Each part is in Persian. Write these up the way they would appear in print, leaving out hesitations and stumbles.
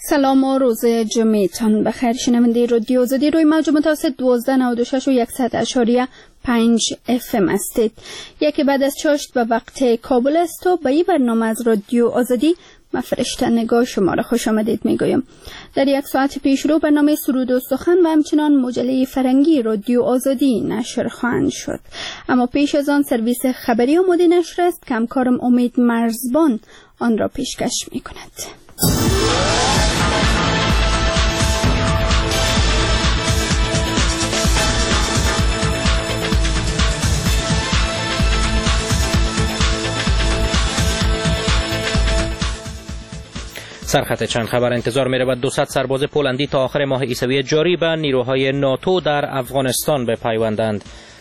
سلام و روز جمعتان بخیر. شنونده رادیو آزادی روی موج متوسط 1296 و 100.5 FM هستید. یکی بعد از چاشت به وقت کابل است و به این برنامه از رادیو آزادی من فرشته نگاه شما را خوش آمدید میگویم. در یک ساعت پیش رو برنامه سرود و سخن و همچنان مجله فرنگی رادیو آزادی نشر خواهند شد. اما پیش از آن سرویس خبری آماده نشر است که همکارم امید مرزبان آن را پیشکش میکند. سرخط چند خبر. انتظار می رود 200 سرباز پولندی تا آخر ماه عیسوی جاری به نیروهای ناتو در افغانستان بپیوندند.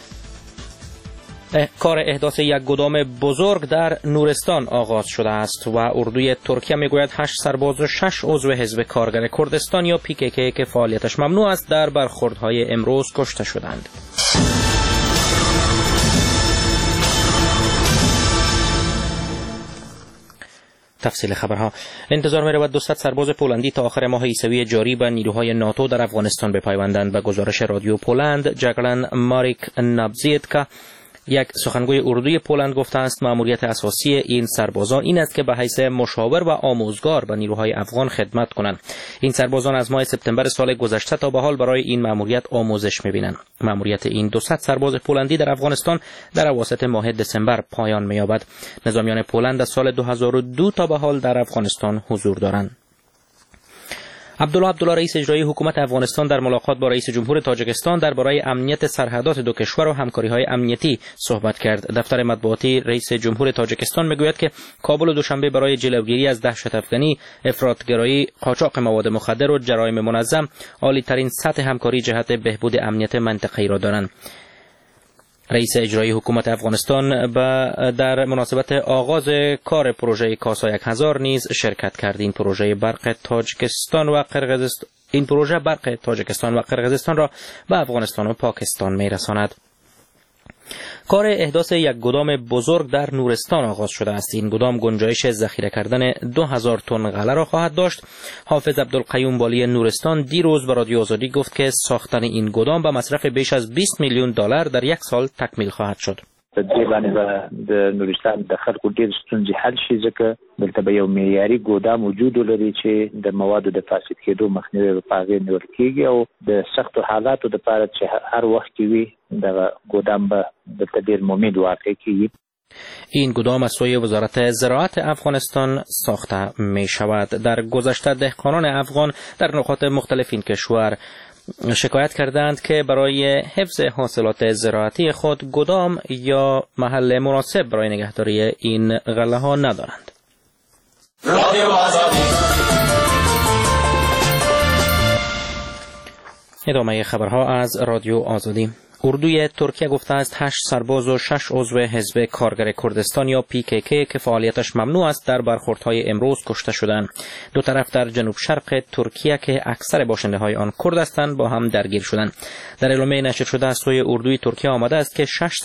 کار احداث یک گدام بزرگ در نورستان آغاز شده است و اردوی ترکیه می گوید 8 سرباز و 6 عضو حزب کارگر کردستان یا PKK که فعالیتش ممنوع است در برخوردهای امروز کشته شدند. تفصیل خبرها. انتظار می رود 200 سرباز پولندی تا آخر ماه عیسوی جاری به نیروهای ناتو در افغانستان بپیوندند. به گزارش رادیو پولند، جگلن ماریک نابزیدکا، یک سخنگوی اردوی پولند گفته است مأموریت اساسی این سربازان این است که به حیث مشاور و آموزگار به نیروهای افغان خدمت کنند. این سربازان از ماه سپتامبر سال گذشته تا به حال برای این مأموریت آموزش می‌بینند. مأموریت این 200 سرباز پولندی در افغانستان در اواسط ماه دسامبر پایان می‌یابد. نظامیان پولند از سال 2002 تا به حال در افغانستان حضور دارند. عبدالله رئیس اجرایی حکومت افغانستان در ملاقات با رئیس جمهور تاجیکستان درباره امنیت سرحدات دو کشور و همکاری‌های امنیتی صحبت کرد. دفتر مطبوعاتی رئیس جمهور تاجیکستان میگوید که کابل و دوشنبه برای جلوگیری از دهشت افکنی، افراطگرایی، قاچاق مواد مخدر و جرایم منظم عالی‌ترین سطح همکاری جهت بهبود امنیت منطقه‌ای را دارند. رئیس اجرایی حکومت افغانستان در مناسبت آغاز کار پروژه کاسا 1000 نیز شرکت کرد. این پروژه برق تاجیکستان و قرقیزستان را به افغانستان و پاکستان میرساند. کار احداث یک گدام بزرگ در نورستان آغاز شده است. این گدام گنجایش ذخیره کردن 2000 تن غله را خواهد داشت. حافظ عبدالقیوم والی نورستان دیروز به رادیو آزادی گفت که ساختن این گدام به مصرف بیش از 20 میلیون دلار در یک سال تکمیل خواهد شد. د نورستان د خلکو ډېر ستونزې حل شي ځکه دلته به یو معیاري ګودام وجود لري چې د موادو د فاسد کېدو مخنیوی په هغې نیول کېږي او د سختو حالاتو دپاره چې هر وخت کې وي دغه ګودام به دلته ډېر ممید واقع کېږي. این گدام از سوی وزارت زراعت افغانستان ساخته می شود. در گذشته دهقانان افغان در نقاط مختلف این کشور شکایت کردند که برای حفظ حاصلات زراعتی خود گدام یا محل مناسب برای نگهداری این غله ها ندارند. ادامه خبرها از رادیو آزادی. اردوی ترکیه گفته است 8 سرباز و 6 عضو حزب کارگر کردستان یا PKK که فعالیتش ممنوع است در برخوردهای امروز کشته شدند. دو طرف در جنوب شرق ترکیه که اکثر باشنده های آن کرد هستند با هم درگیر شدند. در اعلامیه نشر شده از سوی اردوی ترکیه آمده است که 6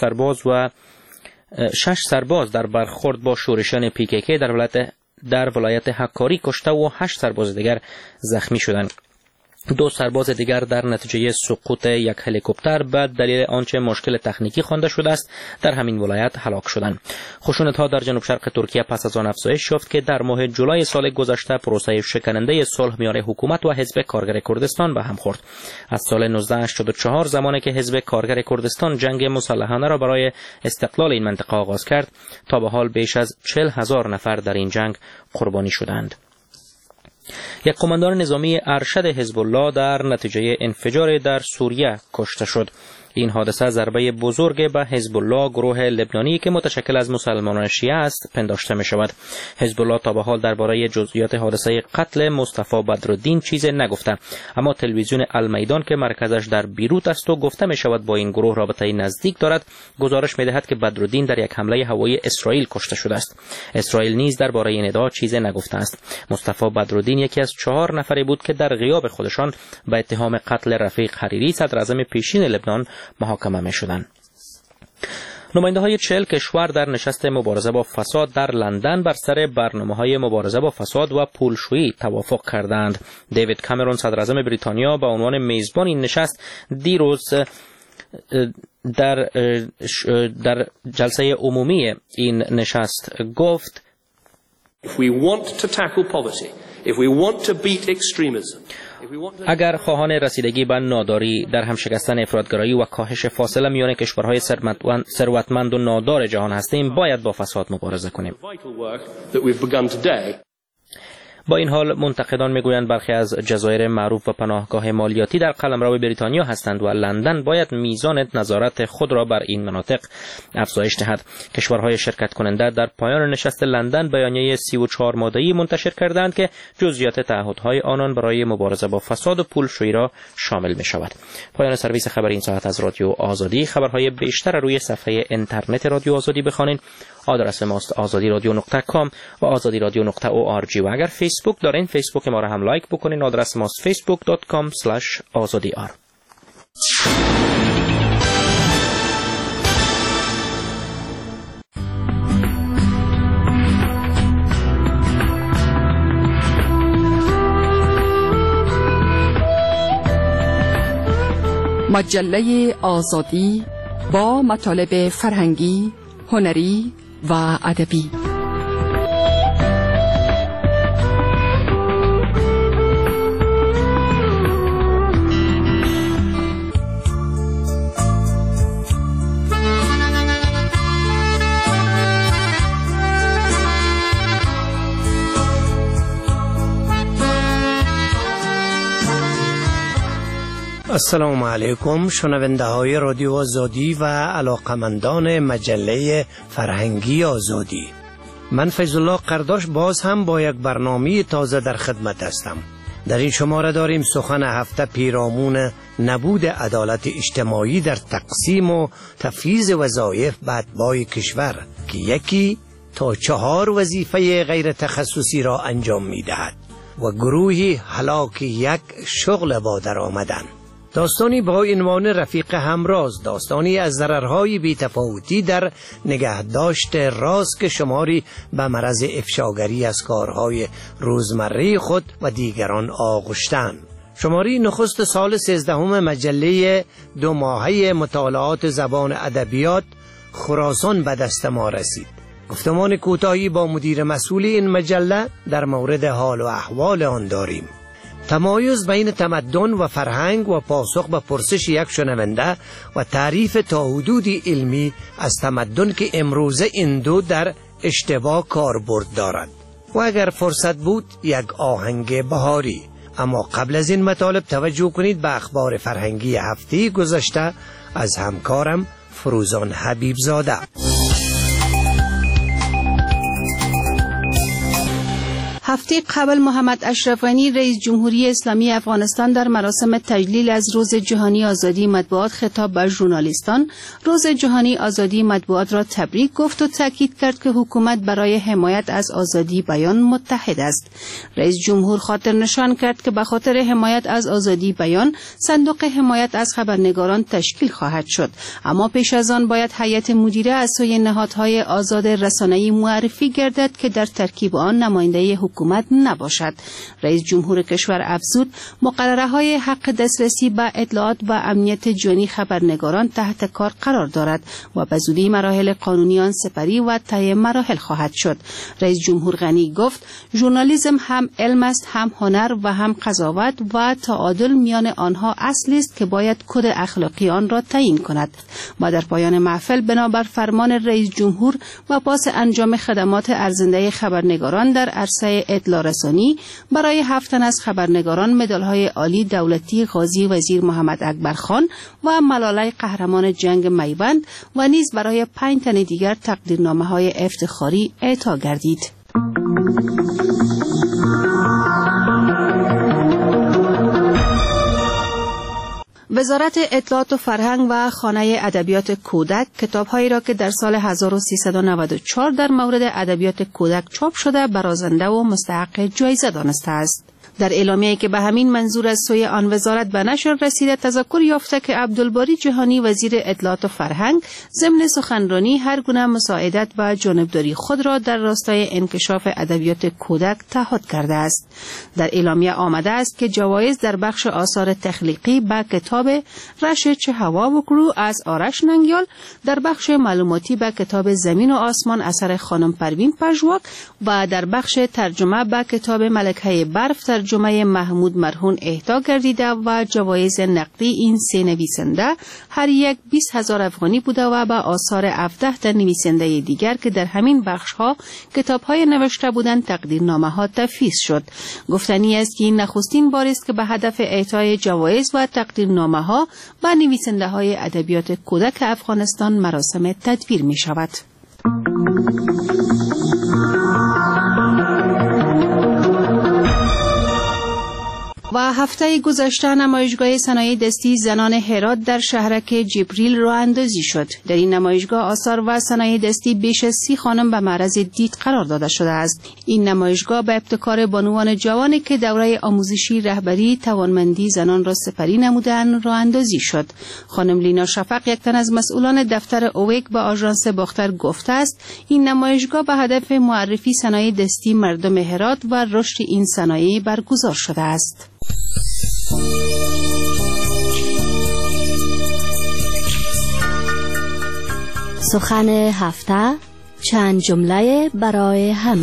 سرباز در برخورد با شورشیان PKK در ولایت حکاری کشته و 8 سرباز دیگر زخمی شدند. 2 سرباز دیگر در نتیجه سقوط یک هلیکوپتر به دلیل آنچه مشکل تکنیکی خوانده شده است در همین ولایت هلاک شدند. خشونت‌ها در جنوب شرق ترکیه پس از آن افزایش یافت که در ماه جولای سال گذشته پروسه شکننده صلح میان حکومت و حزب کارگر کردستان به هم خورد. از سال 1984 زمانی که حزب کارگر کردستان جنگ مسلحانه را برای استقلال این منطقه آغاز کرد تا به حال بیش از 40,000 نفر در این جنگ قربانی شدند. یک قماندان نظامی ارشد حزب الله در نتیجه انفجار در سوریه کشته شد. این حادثه ضربه بزرگ به حزب الله گروه لبنانی که متشکل از مسلمانان شیعه است پنداشته می شود. حزب الله تا به حال درباره جزئیات حادثه قتل مصطفی بدرالدین چیزی نگفته، اما تلویزیون المیدان که مرکزش در بیروت است و گفته می شود با این گروه رابطه نزدیک دارد گزارش می دهد که بدرالدین در یک حمله هوایی اسرائیل کشته شده است. اسرائیل نیز درباره این ادعا چیزی نگفته است. مصطفی بدرالدین یکی از 4 نفری بود که در غیاب خودشان به اتهام قتل رفیق حریری صدراعظم پیشین لبنان محاکمه می شدند. نماینده‌های 40 کشور در نشست مبارزه با فساد در لندن بر سر برنامه‌های مبارزه با فساد و پولشویی توافق کردند. دیوید کامرون صدراعظم بریتانیا به عنوان میزبان این نشست دیروز در جلسه عمومی این نشست گفت اگر خواهان رسیدگی به ناداری، در هم شکستن افراطگرایی و کاهش فاصله میان کشورهای ثروتمند و نادار جهان هستیم، باید با فساد مبارزه کنیم. با این حال منتقدان میگویند برخی از جزایر معروف و پناهگاه مالیاتی در قلمرو بریتانیا هستند و لندن باید میزان نظارت خود را بر این مناطق افزایش دهد. کشورهای شرکت کننده در پایان نشست لندن بیانیه 34 ماده‌ای منتشر کردند که جزئیات تعهدهای آنان برای مبارزه با فساد و پولشویی را شامل می شود. پایان سرویس خبری این ساعت از رادیو آزادی. خبرهای بیشتر روی صفحه اینترنت رادیو آزادی بخوانید. آدرس ماست azadiradyo.com و azadiradyo.org و اگر فیسبوک دارین فیسبوک ما را هم لایک بکنین. آدرس ماست facebook.com/azadiyar. مجله آزادی با مطالب فرهنگی، هنری و ادبی. السلام علیکم شنونده های رادیو آزادی و علاقمندان مجله فرهنگی آزادی. من فیض الله قرداش باز هم با یک برنامه تازه در خدمت هستم. در این شماره داریم سخن هفته پیرامون نبود عدالت اجتماعی در تقسیم و تفویض وظایف به اتباع کشور که 1 تا 4 وظیفه غیر تخصصی را انجام می دهد و گروهی هلاک یک شغل با درآمدند. داستانی با عنوان رفیق همراز، داستانی از ضررهای بی‌تفاوتی در نگهداشت راز که شماری به مرض افشاگری از کارهای روزمره خود و دیگران آغشتند. شماری نخست سال 13 مجله 2 ماهه مطالعات زبان ادبیات خراسان به دست ما رسید. گفتمان کوتاهی با مدیر مسئول این مجله در مورد حال و احوال آن داریم. تمایز بین تمدن و فرهنگ و پاسخ به پرسش یک شنونده و تعریف تا حدودی علمی از تمدن که امروزه این دو در اشتباه کاربرد دارد و اگر فرصت بود یک آهنگ بهاری. اما قبل از این مطالب توجه کنید به اخبار فرهنگی هفته گذشته از همکارم فروزان حبیب زاده. هفته قبل محمد اشرف غنی رئیس جمهوری اسلامی افغانستان در مراسم تجلیل از روز جهانی آزادی مطبوعات خطاب به ژورنالیستان روز جهانی آزادی مطبوعات را تبریک گفت و تاکید کرد که حکومت برای حمایت از آزادی بیان متحد است. رئیس جمهور خاطر نشان کرد که به خاطر حمایت از آزادی بیان صندوق حمایت از خبرنگاران تشکیل خواهد شد، اما پیش از آن باید هیئت مدیره از سوی نهادهای آزاد رسانه‌ای معرفی گردد که در ترکیب آن نماینده حکومت نباشد. رئیس جمهور کشور افزود مقرره‌های حق دسترسی به اطلاعات و امنیت جانی خبرنگاران تحت کار قرار دارد و به زودی مراحل قانونی آن سپری و طی مراحل خواهد شد. رئیس جمهور غنی گفت ژورنالیسم هم علم است، هم هنر و هم قضاوت و تعادل میان آنها اصلی است که باید کد اخلاقی آن را تعیین کند. و در پایان محفل بنابر فرمان رئیس جمهور و پاس انجام خدمات ارزنده خبرنگاران در عرصه اطلاع رسانی برای 7 تن از خبرنگاران مدال‌های عالی دولتی غازی وزیر محمد اکبر خان و ملاله قهرمان جنگ میوند و نیز برای 5 تن دیگر تقدیرنامه‌های افتخاری اعطا گردید. وزارت اطلاعات و فرهنگ و خانه ادبیات کودک کتاب‌هایی را که در سال 1394 در مورد ادبیات کودک چاپ شده برازنده و مستحق جایزه دانسته است. در اعلامیه‌ای که به همین منظور از سوی آن وزارت به نشر رسیده تذکر یافته که عبدالباری جهانی وزیر اطلاعات و فرهنگ ضمن سخنرانی هر گونه مساعدت و جانبداری خود را در راستای انکشاف ادبیات کودک تعهد کرده است. در اعلامیه آمده است که جوایز در بخش آثار تخلیقی به کتاب رش چه هوا بکرو از آرش ننگیال، در بخش معلوماتی به کتاب زمین و آسمان اثر خانم پروین پژواک و در بخش ترجمه به کتاب ملکه برف ترجمه محمود مرهون اهدا گردیده و جوایز نقدی این سه نویسنده هر یک 20,000 افغانی بوده و به آثار 17 تا نویسنده دیگر که در همین بخش ها کتاب های نوشته بودند تقدیرنامه ها تفویض شد. گفتنی است که این نخستین بار است که به هدف اعطای جوایز و تقدیرنامه ها به نویسنده های ادبیات کودک افغانستان مراسم تدبیر می شود. و هفته گذشته نمایشگاه صنایع دستی زنان هرات در شهرک جبریل راه اندازی شد. در این نمایشگاه آثار و صنایع دستی بیش از 30 خانم به معرض دید قرار داده شده است. این نمایشگاه به ابتکار بانوان جوانی که دوره آموزشی رهبری توانمندی زنان را سپری نمودند راه اندازی شد. خانم لینا شفق، یک تن از مسئولان دفتر اویک به آژانس باختر گفته است این نمایشگاه به هدف معرفی صنایع دستی مردم هرات و رشد این صنایع برگزار شده است. سخن هفته، چند جمله برای همه.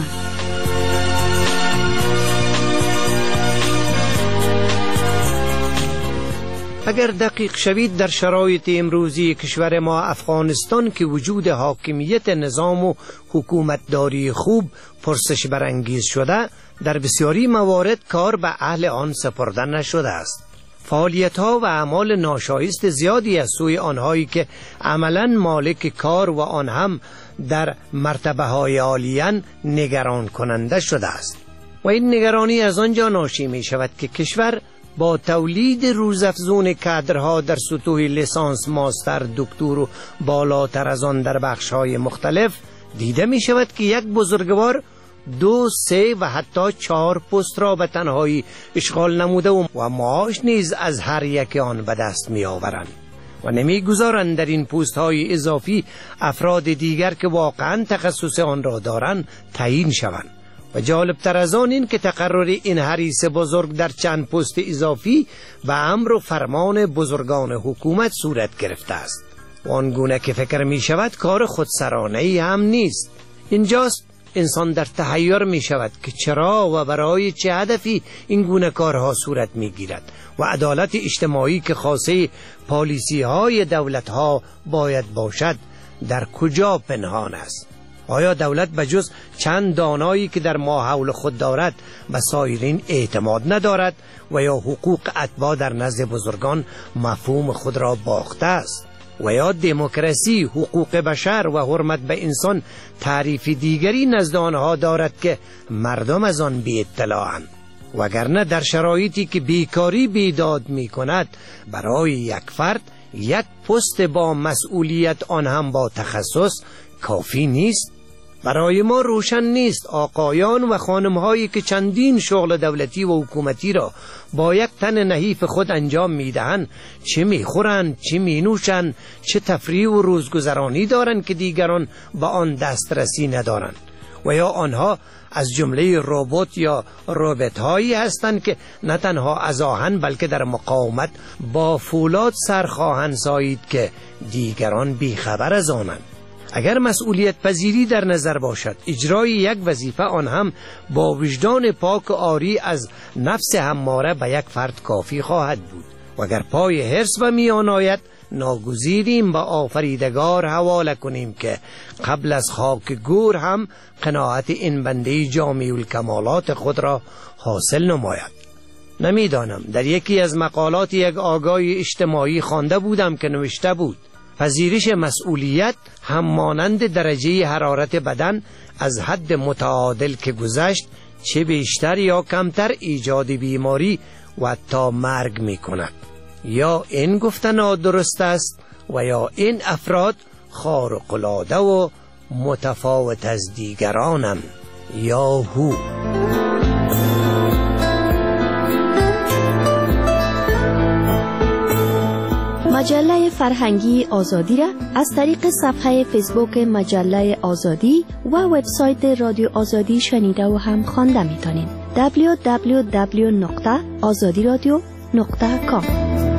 اگر دقیق شوید در شرایط امروزی کشور ما افغانستان که وجود حاکمیت نظام و حکومتداری خوب پرسش برانگیز شده، در بسیاری موارد کار به اهل آن سپرده نشده است. فعالیت‌ها و اعمال ناشایست زیادی از سوی آنهایی که عملاً مالک کار و آن هم در مرتبه‌های عالیان نگران کننده شده است. و این نگرانی از آنجا ناشی می شود که کشور با تولید روزافزون کادرها در سطوح لیسانس، ماستر، دکتر و بالاتر از آن در بخش‌های مختلف دیده می شود که یک بزرگوار 2، 3 و حتی 4 پست را به تنهایی اشغال نموده و معاش نیز از هر یک آن به دست می آورند و نمی گذارند در این پست های اضافی افراد دیگر که واقعا تخصص آن را دارند تعیین شوند. و جالب تر از آن این که تقرر این حریص بزرگ در چند پست اضافی و امر و فرمان بزرگان حکومت صورت گرفته است و آنگونه که فکر می شود کار خودسرانه ای هم نیست. اینجاست انسان در تحیر می شود که چرا و برای چه هدفی این گونه کارها صورت می گیرد و عدالت اجتماعی که خاصه پالیسی های دولت ها باید باشد در کجا پنهان است. آیا دولت بجز چند دانایی که در ماحول خود دارد به سایرین اعتماد ندارد و یا حقوق اتباع در نزد بزرگان مفهوم خود را باخته است و یا دموکراسی، حقوق بشر و حرمت به انسان تعریف دیگری نزد آنها دارد که مردم از آن بی اطلاعند؟ وگرنه در شرایطی که بیکاری بیداد می کند برای یک فرد یک پست با مسئولیت آن هم با تخصص کافی نیست؟ برای ما روشن نیست آقایان و خانم‌هایی که چندین شغل دولتی و حکومتی را با یک تن نحیف خود انجام می‌دهند چه می‌خورند، چه می‌نوشند، چه تفریح و روزگذرانی دارند که دیگران به آن دسترسی ندارند و یا آنها از جمله ربات یا ربات‌هایی هستند که نه تنها از آهن بلکه در مقاومت با فولاد سر خواهند سایید که دیگران بیخبر از آنند. اگر مسئولیت پذیری در نظر باشد، اجرای یک وظیفه آن هم با وجدان پاک و عاری از نفس هماره به یک فرد کافی خواهد بود و اگر پای حرص و میان آید ناگزیریم به آفریدگار حواله کنیم که قبل از خاک گور هم قناعت این بنده جامع الکمالات خود را حاصل نماید. نمیدانم، در یکی از مقالات یک آگاه اجتماعی خوانده بودم که نوشته بود پذیرش مسئولیت هم مانند درجه حرارت بدن از حد متعادل که گذشت چه بیشتر یا کمتر ایجاد بیماری و حتی مرگ می کند. یا این گفتن نادرست است و یا این افراد خارق‌العاده و متفاوت از دیگرانند یا هو. مجله فرهنگی آزادی را از طریق صفحه فیسبوک مجله آزادی و وبسایت رادیو آزادی شنیده و هم خوانده می‌تونید. www.azadiradio.com.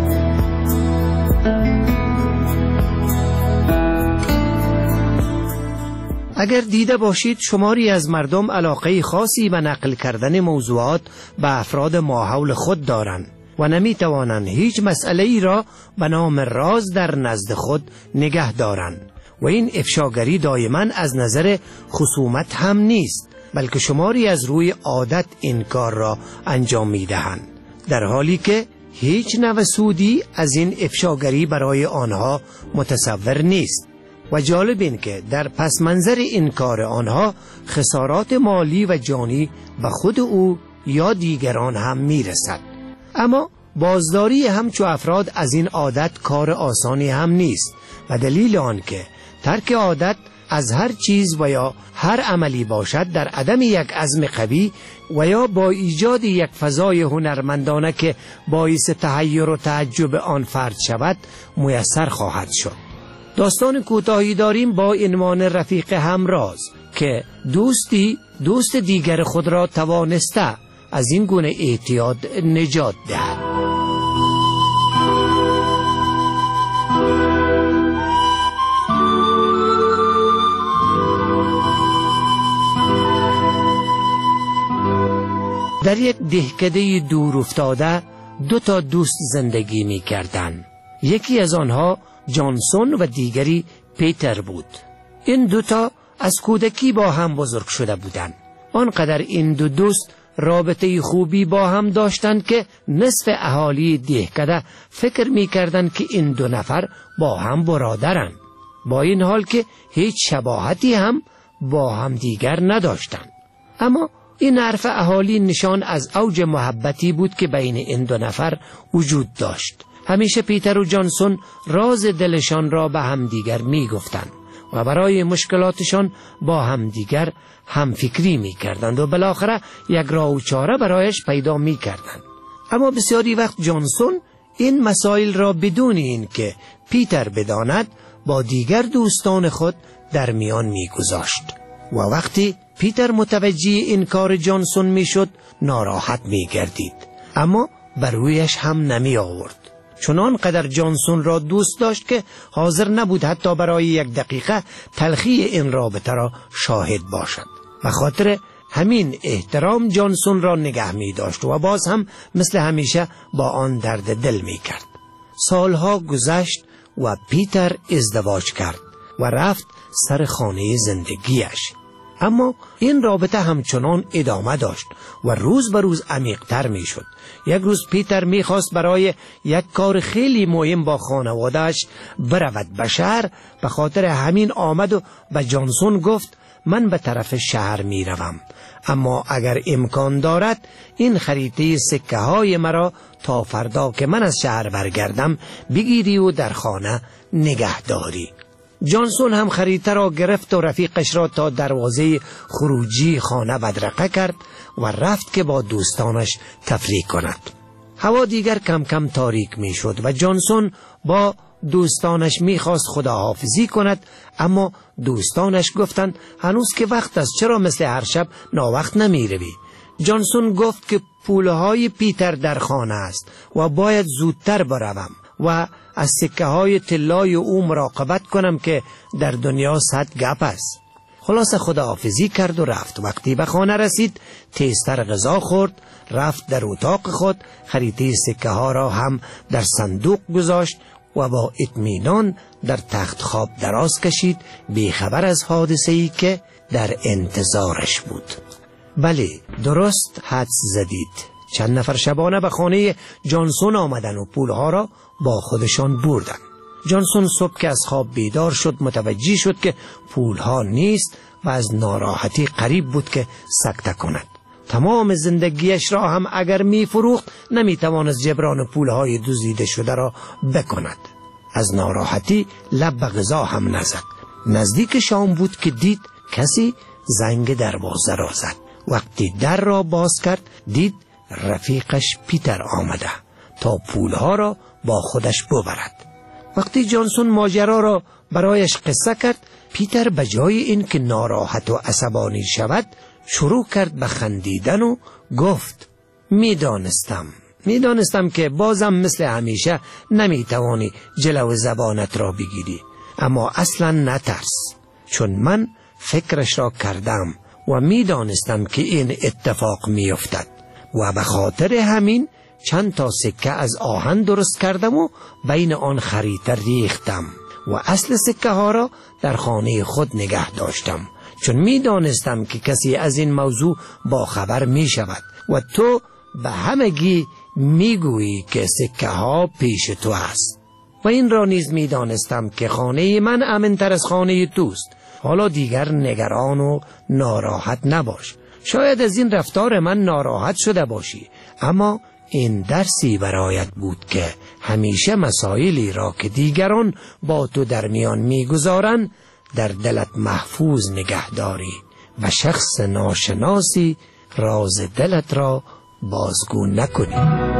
اگر دیده باشید شماری از مردم علاقه خاصی به نقل کردن موضوعات به افراد ماحول خود دارند و نمی توانند هیچ مسئله ای را به نام راز در نزد خود نگه دارند و این افشاگری دائما از نظر خصومت هم نیست، بلکه شماری از روی عادت این کار را انجام می دهند، در حالی که هیچ نوع سودی از این افشاگری برای آنها متصور نیست. و جالب این که در پس منظر این کار آنها خسارات مالی و جانی به خود او یا دیگران هم می رسد. اما بازداری همچو افراد از این عادت کار آسانی هم نیست و دلیل آن که ترک عادت از هر چیز و یا هر عملی باشد در عدم یک عزم قوی و یا با ایجاد یک فضای هنرمندانه که باعث تحیر و تعجب آن فرد شود میسر خواهد شد. داستان کوتاهی داریم با عنوان رفیق همراز که دوست دیگر خود را توانسته از این گونه اعتیاد نجات دهد. در یک دهکده دور افتاده 2 دوست زندگی می کردند. یکی از آنها جانسون و دیگری پیتر بود. این 2 از کودکی با هم بزرگ شده بودند. آنقدر این 2 دوست رابطه خوبی با هم داشتند که نصف اهالی دهکده فکر می کردند که این 2 نفر با هم برادرند، با این حال که هیچ شباهتی هم با هم دیگر نداشتند. اما این حرف اهالی نشان از اوج محبتی بود که بین این 2 نفر وجود داشت. همیشه پیتر و جانسون راز دلشان را به هم دیگر می گفتند و برای مشکلاتشان با هم دیگر هم فکری می کردند و بالاخره یک راه و چاره برایش پیدا می کردند. اما بسیاری وقت جانسون این مسائل را بدون این که پیتر بداند با دیگر دوستان خود در میان می گذاشت و وقتی پیتر متوجه این کار جانسون می شد ناراحت می گردید، اما بر رویش هم نمی آورد، چنان قدر جانسون را دوست داشت که حاضر نبود حتی برای 1 دقیقه تلخی این رابطه را شاهد باشد. به خاطر همین احترام جانسون را نگه می داشت و باز هم مثل همیشه با آن درد دل می کرد. سالها گذشت و پیتر ازدواج کرد و رفت سر خانه زندگیش. اما این رابطه همچنان ادامه داشت و روز به روز عمیق‌تر می شد. یک روز پیتر می خواست برای یک کار خیلی مهم با خانواده‌اش برود به شهر، به خاطر همین آمد و به جانسون گفت من به طرف شهر می روم، اما اگر امکان دارد این خریطه سکه های مرا تا فردا که من از شهر برگردم بگیری و در خانه نگه داری. جانسون هم خریطه را گرفت و رفیقش را تا دروازه خروجی خانه بدرقه کرد و رفت که با دوستانش تفریح کند. هوا دیگر کم کم تاریک می شد و جانسون با دوستانش می خواست خداحافظی کند، اما دوستانش گفتند هنوز که وقت است، چرا مثل هر شب ناوقت نمی روی؟ جانسون گفت که پولهای پیتر در خانه است و باید زودتر بروم و از سکه های طلای او مراقبت کنم که در دنیا 100 گپ است. خلاص خداحافظی کرد و رفت. وقتی به خانه رسید تیزتر غذا خورد، رفت در اتاق خود، خریطه سکه ها را هم در صندوق گذاشت و با اطمینان در تخت خواب دراز کشید، بیخبر از حادثه‌ای که در انتظارش بود. بله، درست حدس زدید. چند نفر شبانه به خانه جانسون آمدن و پولها را با خودشان بردن. جانسون صبح که از خواب بیدار شد متوجه شد که پولها نیست و از ناراحتی قریب بود که سکته کند. تمام زندگیش را هم اگر می فروخت نمی توانست جبران پولهای دزدیده شده را بکند. از ناراحتی لب به غذا هم نزد. نزدیک شام بود که دید کسی زنگ دروازه را زد. وقتی در را باز کرد دید رفیقش پیتر آمده تا پولها را با خودش ببرد. وقتی جانسون ماجرا را برایش قصه کرد، پیتر به جای اینکه ناراحت و عصبانی شود شروع کرد به خندیدن و گفت میدانستم که بازم مثل همیشه نمیتوانی جلو زبانت را بگیری، اما اصلا نترس، چون من فکرش را کردم و میدانستم که این اتفاق میافتد و به خاطر همین چند تا سکه از آهن درست کردم و بین آن خریطه ریختم و اصل سکه ها را در خانه خود نگه داشتم، چون میدانستم که کسی از این موضوع با خبر می شود و تو به همگی میگویی که سکه ها پیش تو است. و این را نیز میدانستم که خانه من امن‌تر از خانه توست. حالا دیگر نگران و ناراحت نباش. شاید از این رفتار من ناراحت شده باشی، اما این درسی برایت بود که همیشه مسائلی را که دیگران با تو در میان میگذارند در دلت محفوظ نگه داری و شخص ناشناسی راز دلت را بازگو نکنی.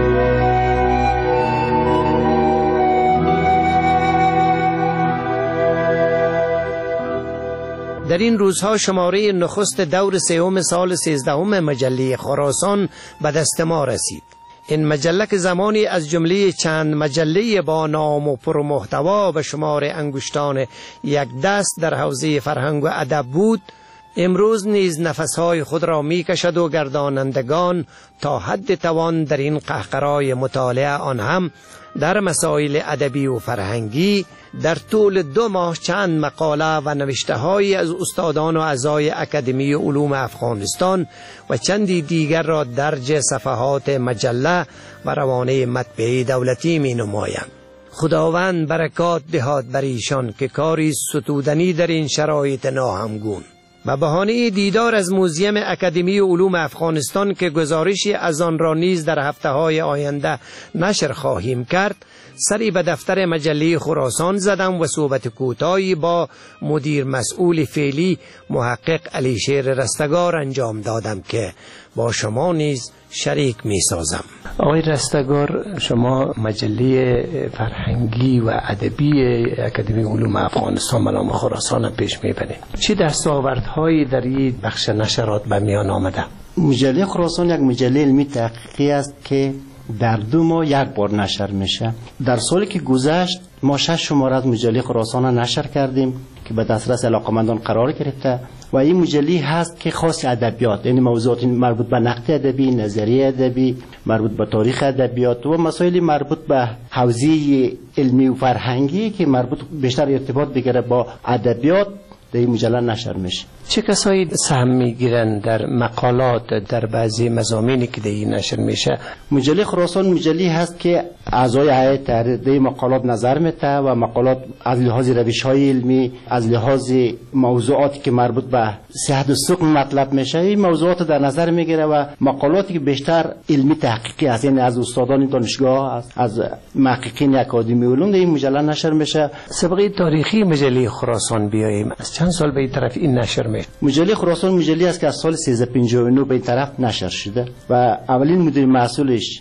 در این روزها شماره نخست دور سوم سال 13 مجله خراسان به دست ما رسید. این مجله که زمانی از جمله چند مجله با نام و پرمحتوا به شمار انگشتان یک دست در حوزه فرهنگ و ادب بود، امروز نیز نفسهای خود را می کشد و گردانندگان تا حد توان در این قهقرای مطالعه آن هم در مسائل ادبی و فرهنگی در طول 2 ماه چند مقاله و نوشته های از استادان و اعضای اکادمی علوم افغانستان و چندی دیگر را درج صفحات مجله و روانه مطبعه دولتی می نمایند. خداوند برکات دهاد بر ایشان که کاری ستودنی در این شرایط ناهمگون. و بهانه دیدار از موزیم اکادمی علوم افغانستان که گزارشی از آن را نیز در هفته‌های آینده نشر خواهیم کرد، سری به دفتر مجله خراسان زدم و صحبت کوتاهی با مدیر مسئول فعلی محقق علیشیر رستگار انجام دادم که با شما نیز شریک می سازم. آقای رستگار، شما مجله فرهنگی و ادبی اکادمی علوم افغانستان به نام خراسان پیش میبرید. چه دستاوردهایی در این بخش نشرات به میان آمده؟ مجله خراسان یک مجله علمی تحقیقی است که در 2 ماه 1 بار نشر میشه. در سالی که گذشت ما 6 شماره از مجله خراسان نشر کردیم که به دسترس علاقمندان قرار گرفته و این مجله هست که خاص ادبیات، یعنی موضوعات مربوط به نقد ادبی، نظریه ادبی، مربوط به تاریخ ادبیات و مسائل مربوط به حوزه علمی و فرهنگی که مربوط بیشتر ارتباط بگیره با ادبیات در این مجله نشر میشه. چه کسایی سهم میگیرن در مقالات در بعضی مضامینی که در این نشر میشه؟ مجله خراسان مجله هست که اعضای هیئت تحریر در مقالات نظر میده و مقالات از لحاظ روش‌های علمی، از لحاظ موضوعاتی که مربوط به صحت و سقم مطلب میشه، این موضوعات در نظر میگیره و مقالاتی که بیشتر علمی تحقیقی است، یعنی از استادان دانشگاه، از محققین اکادمی علوم در این مجله نشر میشه. سابقه تاریخی مجله خراسان بیاییم، از چند سال به این طرف این نشر میشه؟ مجله خراسان مجله است که از سال 1359 به این طرف نشر شده و اولین مدیر مسئولش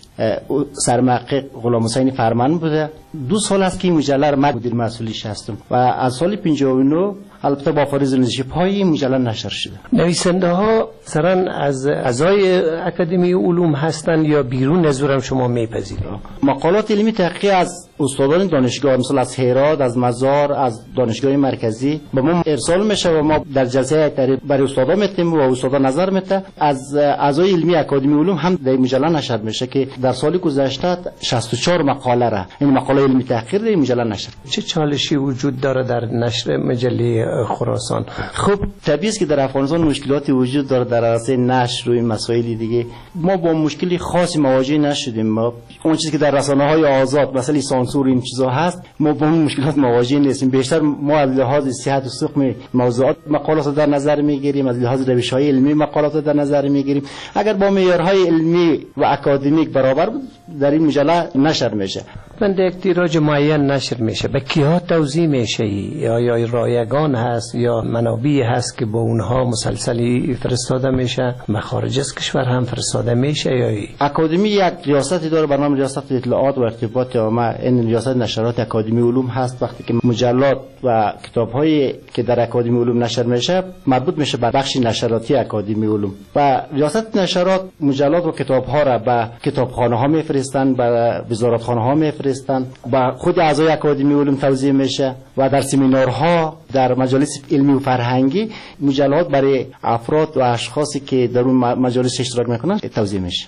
سرمحقق غلام حسین فرمان بوده. 2 سال است که این مجله را من مدیر مسئولش هستم و از سال 59 البته با فارغ نزدیک پای این مجله نشر شده. نویسنده ها سران از اعضای اکادمی علوم هستند یا بیرون از اون شما میپذیرید؟ مقالات علمی تحقیقی از استادان دانشگاه، مثلا از هرات، از مزار، از دانشگاه مرکزی به ما ارسال میشه و ما در جلسه تحریر برای استادا میتیم و استادا نظر میده. از اعضای علمی اکادمی علوم هم در مجله نشر میشه که در سال گذشته 64 مقاله را، این مقاله علمی تحقیق در مجله نشر. چه چالشی وجود داره در نشر مجله خراسان؟ خب طبیعی است که در افغانستان مشکلاتی وجود داره در عرصه نشر و این مسائل دیگه. ما با مشکلی خاصی مواجه نشدیم. ما اون چیزی که در رسانه‌های آزاد مثلا سانسور این چیزا هست، ما با اون مشکلات مواجه نیستیم. بیشتر ما از لحاظ صحت و سقم موضوعات مقالات در نظر میگیریم، از لحاظ روش‌های علمی مقالات در نظر میگیریم. اگر با معیارهای علمی و اکادمیک برابر بود در این مجله نشر میشه. من در یک تیراژ معین نشر میشه. به کیها توزیع میشه؟ یا رایگان هست یا منابعی هست که با اونها مسلسلی فرستاده میشه؟ مخارج از کشور هم فرستاده میشه یا اکادمی یک ریاستی داره، برنامه ریاست اطلاعات و ارتباط عامه. این ریاست نشرات اکادمی علوم هست. وقتی که مجلات و کتاب‌هایی که در اکادمی علوم نشر میشه مربوط میشه به بخش نشراتی اکادمی علوم و ریاست نشرات مجلات و کتاب‌ها را به کتابخانه‌ها میفرستند، به وزارتخانه‌ها میفرستند، به خود اعضای اکادمی علوم توزیع میشه و در سمینارها در مجالس علمی و فرهنگی مجلات برای افراد و اشخاصی که در اون مجالس اشتراک میکنن توزیع میشه.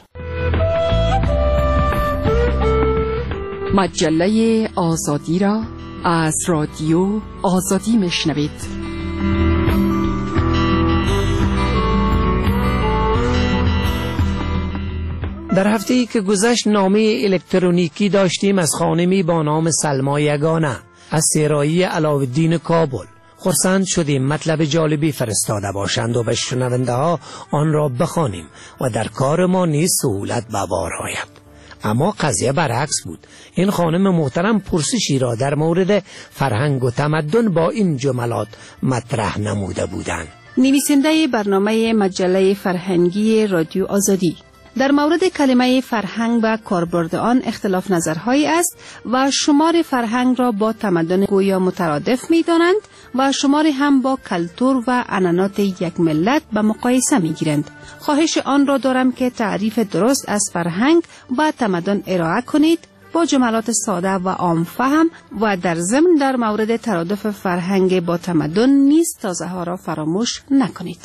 مجله آزادی را از رادیو آزادی میشنوید. در هفته‌ای که گذشت نامه الکترونیکی داشتیم از خانمی با نام سلما یگانه از سرایی علاءالدین کابل. خرسند شدیم مطلب جالبی فرستاده باشند و به شنونده ها آن را بخوانیم و در کار ما نیز سهولت به بار آید. اما قضیه برعکس بود. این خانم محترم پرسشی را در مورد فرهنگ و تمدن با این جملات مطرح نموده بودند. نویسنده برنامه مجله فرهنگی رادیو آزادی: در مورد کلمه فرهنگ و کاربرد آن اختلاف نظرهایی است و شمار فرهنگ را با تمدن گویا مترادف می دانند و شمار هم با کلتور و عنعنات یک ملت به مقایسه می گیرند. خواهش آن را دارم که تعریف درست از فرهنگ و تمدن ارائه کنید با جملات ساده و عام فهم و در ضمن در مورد ترادف فرهنگ با تمدن نیز تازه ها را فراموش نکنید.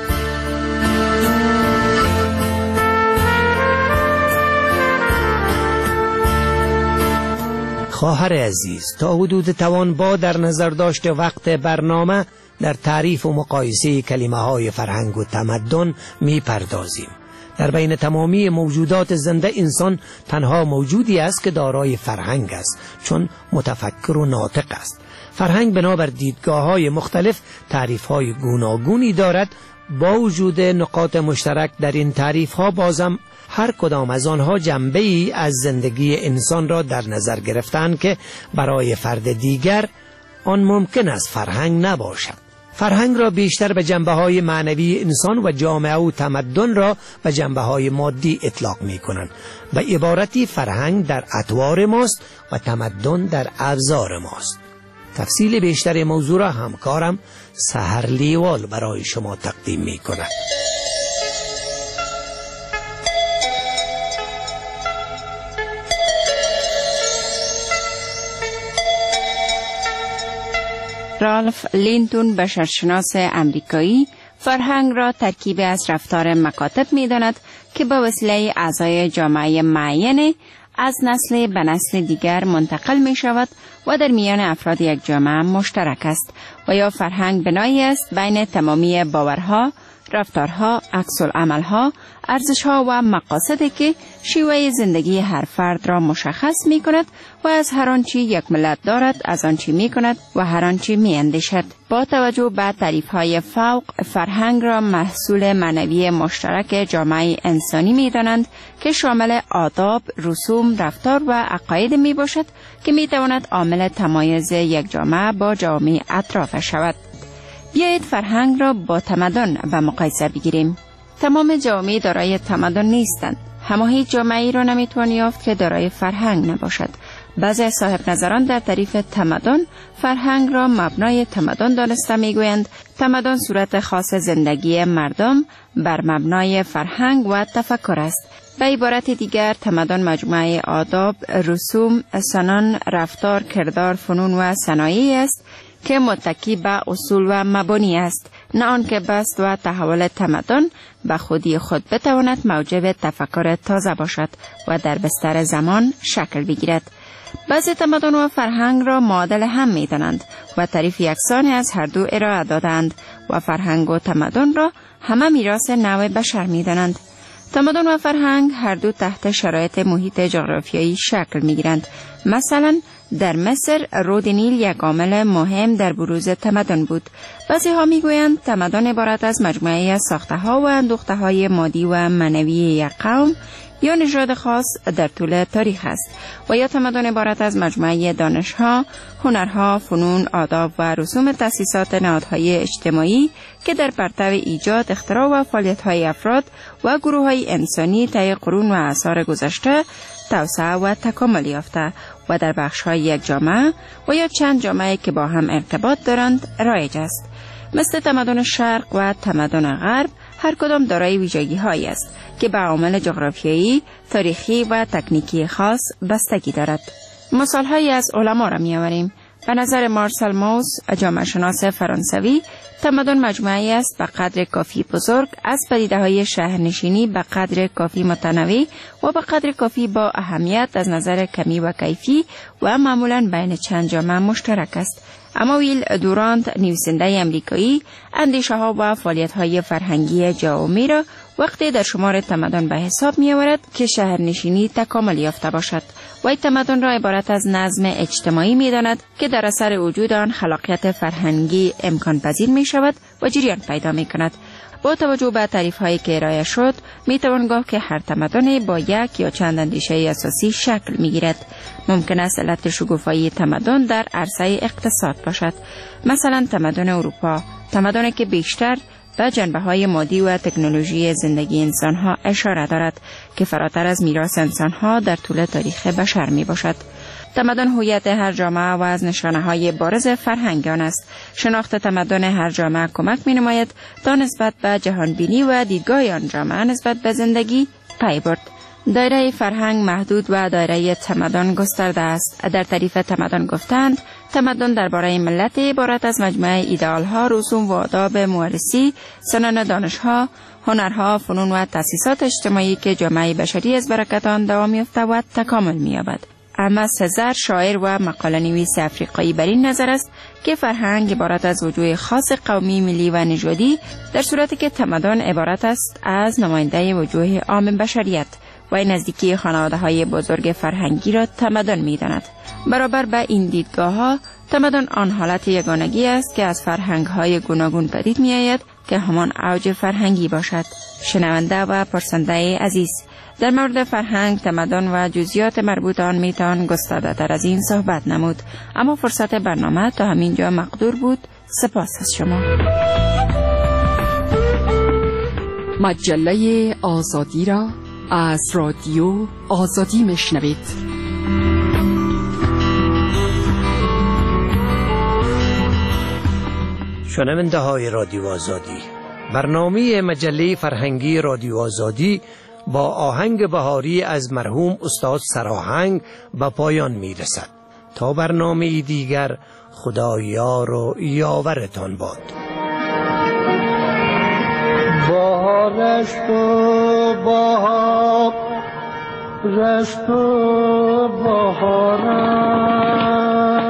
خواهر عزیز، تا حدود توان با در نظر داشته وقت برنامه در تعریف و مقایسه کلمه های فرهنگ و تمدن می پردازیم. در بین تمامی موجودات زنده انسان تنها موجودی است که دارای فرهنگ است، چون متفکر و ناطق است. فرهنگ بنابر دیدگاه های مختلف تعریف های گوناگونی دارد. با وجود نقاط مشترک در این تعریف ها بازم هر کدام از آنها جنبه‌ای از زندگی انسان را در نظر گرفتند که برای فرد دیگر آن ممکن است فرهنگ نباشد. فرهنگ را بیشتر به جنبه‌های معنوی انسان و جامعه و تمدن را به جنبه‌های مادی اطلاق می‌کنند. به عبارتی فرهنگ در اطوار ماست و تمدن در ابزار ماست. تفصیل بیشتر موضوع را همکارم سحر لیوال برای شما تقدیم می‌کند. رالف لینتون بشرشناس امریکایی فرهنگ را ترکیب از رفتار مکاتب می داند که با وسیله اعضای جامعه معینه از نسل به نسل دیگر منتقل می شود و در میان افراد یک جامعه مشترک است و یا فرهنگ بنایی است بین تمامی باورها، رفتارها، عکس‌العملها، ارزشها و مقاصدی که شیوه زندگی هر فرد را مشخص می کند و از هر آنچه یک ملت دارد از آنچه می کند و هر آنچه می اندیشد. با توجه به تعریف‌های فوق، فرهنگ را محصول معنوی مشترک جامعه انسانی می دانند که شامل آداب، رسوم، رفتار و عقاید می باشد که می تواند عامل تمایز یک جامعه با جامعه اطراف شود. بیایید فرهنگ را با تمدن به مقایسه بگیریم. تمام جامعه دارای تمدن نیستند. اما هیچ جامعه‌ای را نمیتوان یافت که دارای فرهنگ نباشد. بعضی صاحب نظران در تعریف تمدن فرهنگ را مبنای تمدن دانسته میگویند. تمدن صورت خاص زندگی مردم بر مبنای فرهنگ و تفکر است. به عبارت دیگر تمدن مجموعه آداب، رسوم، سنن، رفتار، کردار، فنون و صنایعی است که متکی به اصول و مبانی است، نه آنکه بست و تحول تمدن به خودی خود بتواند موجب تفکر تازه باشد و در بستر زمان شکل بگیرد. بعضی تمدن و فرهنگ را معادل هم می دانند و تعریف یکسانی از هر دو ارائه دادند و فرهنگ و تمدن را همه میراث نوع بشر می دانند. تمدن و فرهنگ هر دو تحت شرایط محیط جغرافیایی شکل می گیرند. مثلا در مصر رود نیل یک عامل مهم در بروز تمدن بود. بعضی ها می گویند تمدن عبارت از مجموعه ساخته ها و اندوخته های مادی و معنوی یک قوم یا نژاد خاص در طول تاریخ است و یا تمدن عبارت از مجموعه دانش‌ها، هنرها، فنون، آداب و رسوم تأسیسات نهادهای اجتماعی که در پرتو ایجاد، اختراع و فعالیت‌های افراد و گروه‌های انسانی طی قرون و اعصار گذشته توسعه و تکامل یافته و در بخش‌های یک جامعه و یا چند جامعه که با هم ارتباط دارند رایج است. مثل تمدن شرق و تمدن غرب هر کدام دارای ویژگی‌هایی است که به عوامل جغرافیایی، تاریخی و تکنیکی خاص بستگی دارد. مثال‌هایی از علما را می‌آوریم. به نظر مارسل موس، جامعه شناس فرانسوی، تمدن مجموعه‌ای است به قدر کافی بزرگ از پدیده‌های شهرنشینی به قدر کافی متنوع و به قدر کافی با اهمیت از نظر کمی و کیفی و معمولاً بین چند جامعه مشترک است. اما ویل دورانت، نویسنده امریکایی، اندیشه‌ها و فعالیت‌های فرهنگی جاومی را وقتی در شمار تمدن به حساب می‌آورد که شهرنشینی تکامل یافته باشد و این تمدن را عبارت از نظم اجتماعی می‌داند که در اثر وجود آن خلاقیت فرهنگی امکان پذیر می‌شود و جریان پیدا می‌کند. با توجه به تعریف‌هایی که ارائه شد، می‌توان گفت که هر تمدن با یک یا چند اندیشه اساسی شکل می‌گیرد. ممکن است علت شکوفایی تمدن در عرصه اقتصاد باشد. مثلا تمدن اروپا، تمدنی که بیشتر به جنبه‌های مادی و تکنولوژی زندگی انسان‌ها اشاره دارد که فراتر از میراث انسان‌ها در طول تاریخ بشر می‌باشد. تمدن هویت هر جامعه و از نشانه‌های بارز فرهنگ آن است. شناخت تمدن هر جامعه کمک می‌نماید تا نسبت به جهانبینی و دیدگاه آن جامعه نسبت به زندگی پی برد. دایره فرهنگ محدود و دایره تمدن گسترده است. در تعریف تمدن گفتند تمدن درباره ملت عبارت از مجموعه ایدئال‌ها، رسوم و آداب مورثی، سنن دانش‌ها، هنرها، فنون و تأسیسات اجتماعی که جامعه بشری از برکت آن دوام یافته و تکامل می‌یابد. اما سزر، شاعر و مقاله نویس افریقایی بر این نظر است که فرهنگ عبارت از وجوه خاص قومی، ملی و نژادی، در صورتی که تمدن عبارت است از نماینده وجوه عام بشریت و این نزدیکی خانواده‌های بزرگ فرهنگی را تمدن می‌داند. برابر به این دیدگاه‌ها، تمدن آن حالت یگانگی است که از فرهنگ‌های گوناگون پدید می‌آید که همان اوج فرهنگی باشد. شنونده و پرسنده عزیز، در مورد فرهنگ، تمدن و جزئیات مربوط آن میتوان گسترده‌تر از این صحبت نمود، اما فرصت برنامه تا همینجا مقدور بود. سپاس از شما. مجله آزادی را از رادیو آزادی میشنوید. شنونده های رادیو آزادی، برنامه مجله فرهنگی رادیو آزادی با آهنگ بهاری از مرحوم استاد سراهنگ به پایان می رسد. تا برنامه دیگر، خدا یار و یاورتان باد. بهار است و بهار است و بهار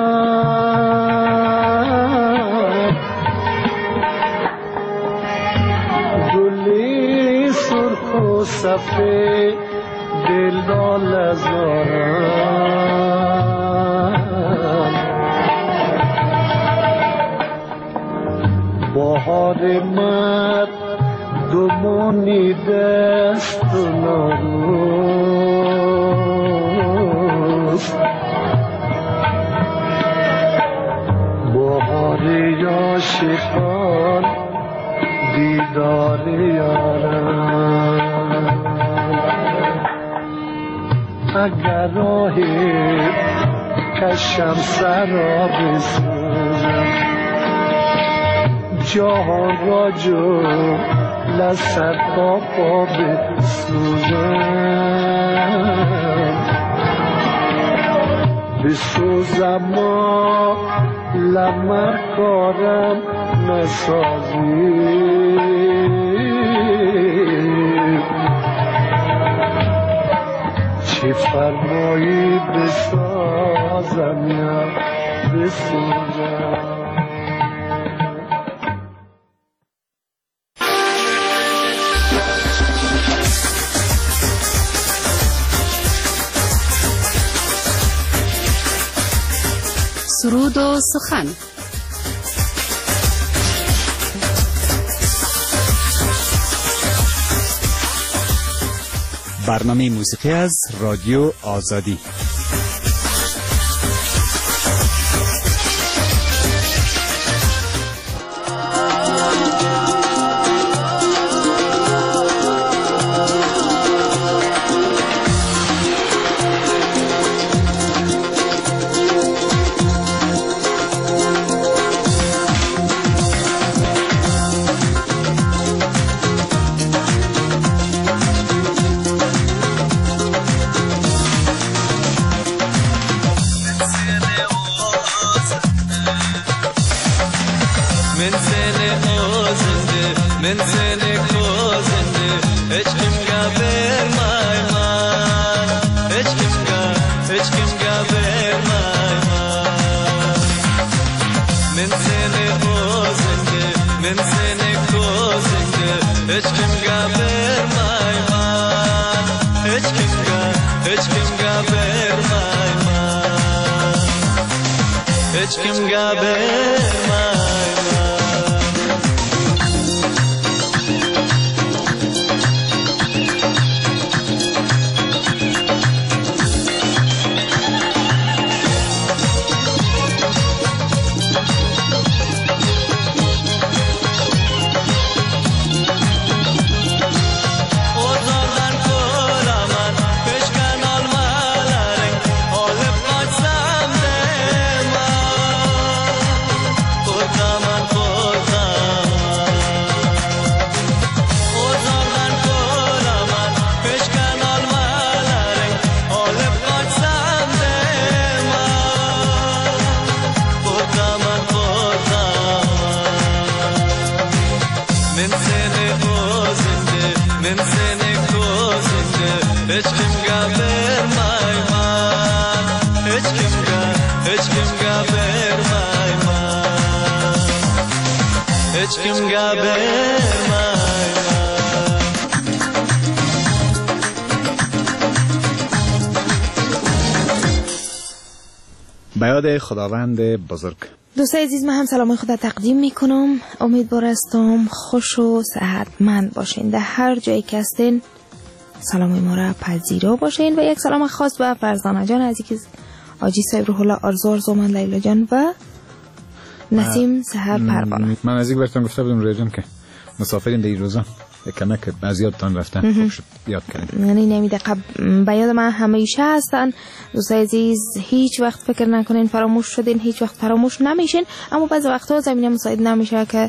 سفید دل دال زارم بهار مد دمونی دست نروز بهار عاشقان دیدار یارم اگر راهی کشم سرا بسوزم جهان را جو لسر تا پا بسوزم و لمر کارم نسازی چه فرمایی بسازم یا بسوزم. سرود و سخن. برنامه موسیقی از رادیو آزادی. به یاد خداوند بزرگ. دوستای عزیز، من هم سلام خدا تقدیم میکنم. امیدوار هستم خوش و صحتمند باشین. در هر جایی که هستین سلام ما را پذیرا باشین. و یک سلام خاص به فرزانه جان عزیز، آجی صاحب روح الله، آرزومند، لیلا جان و نسیم سحر پروانه. من از یک برتون گفته بودم ریجان که مسافرین در این روزا کنه که از یادتان رفتن، خوب شد یاد کردیم. یعنی نمیده به یاد من همیشه هستن. دوستای عزیز، هیچ وقت فکر نکنین فراموش شدین، هیچ وقت فراموش نمیشین. اما بعضی وقتا زمینه مساعد نمیشه که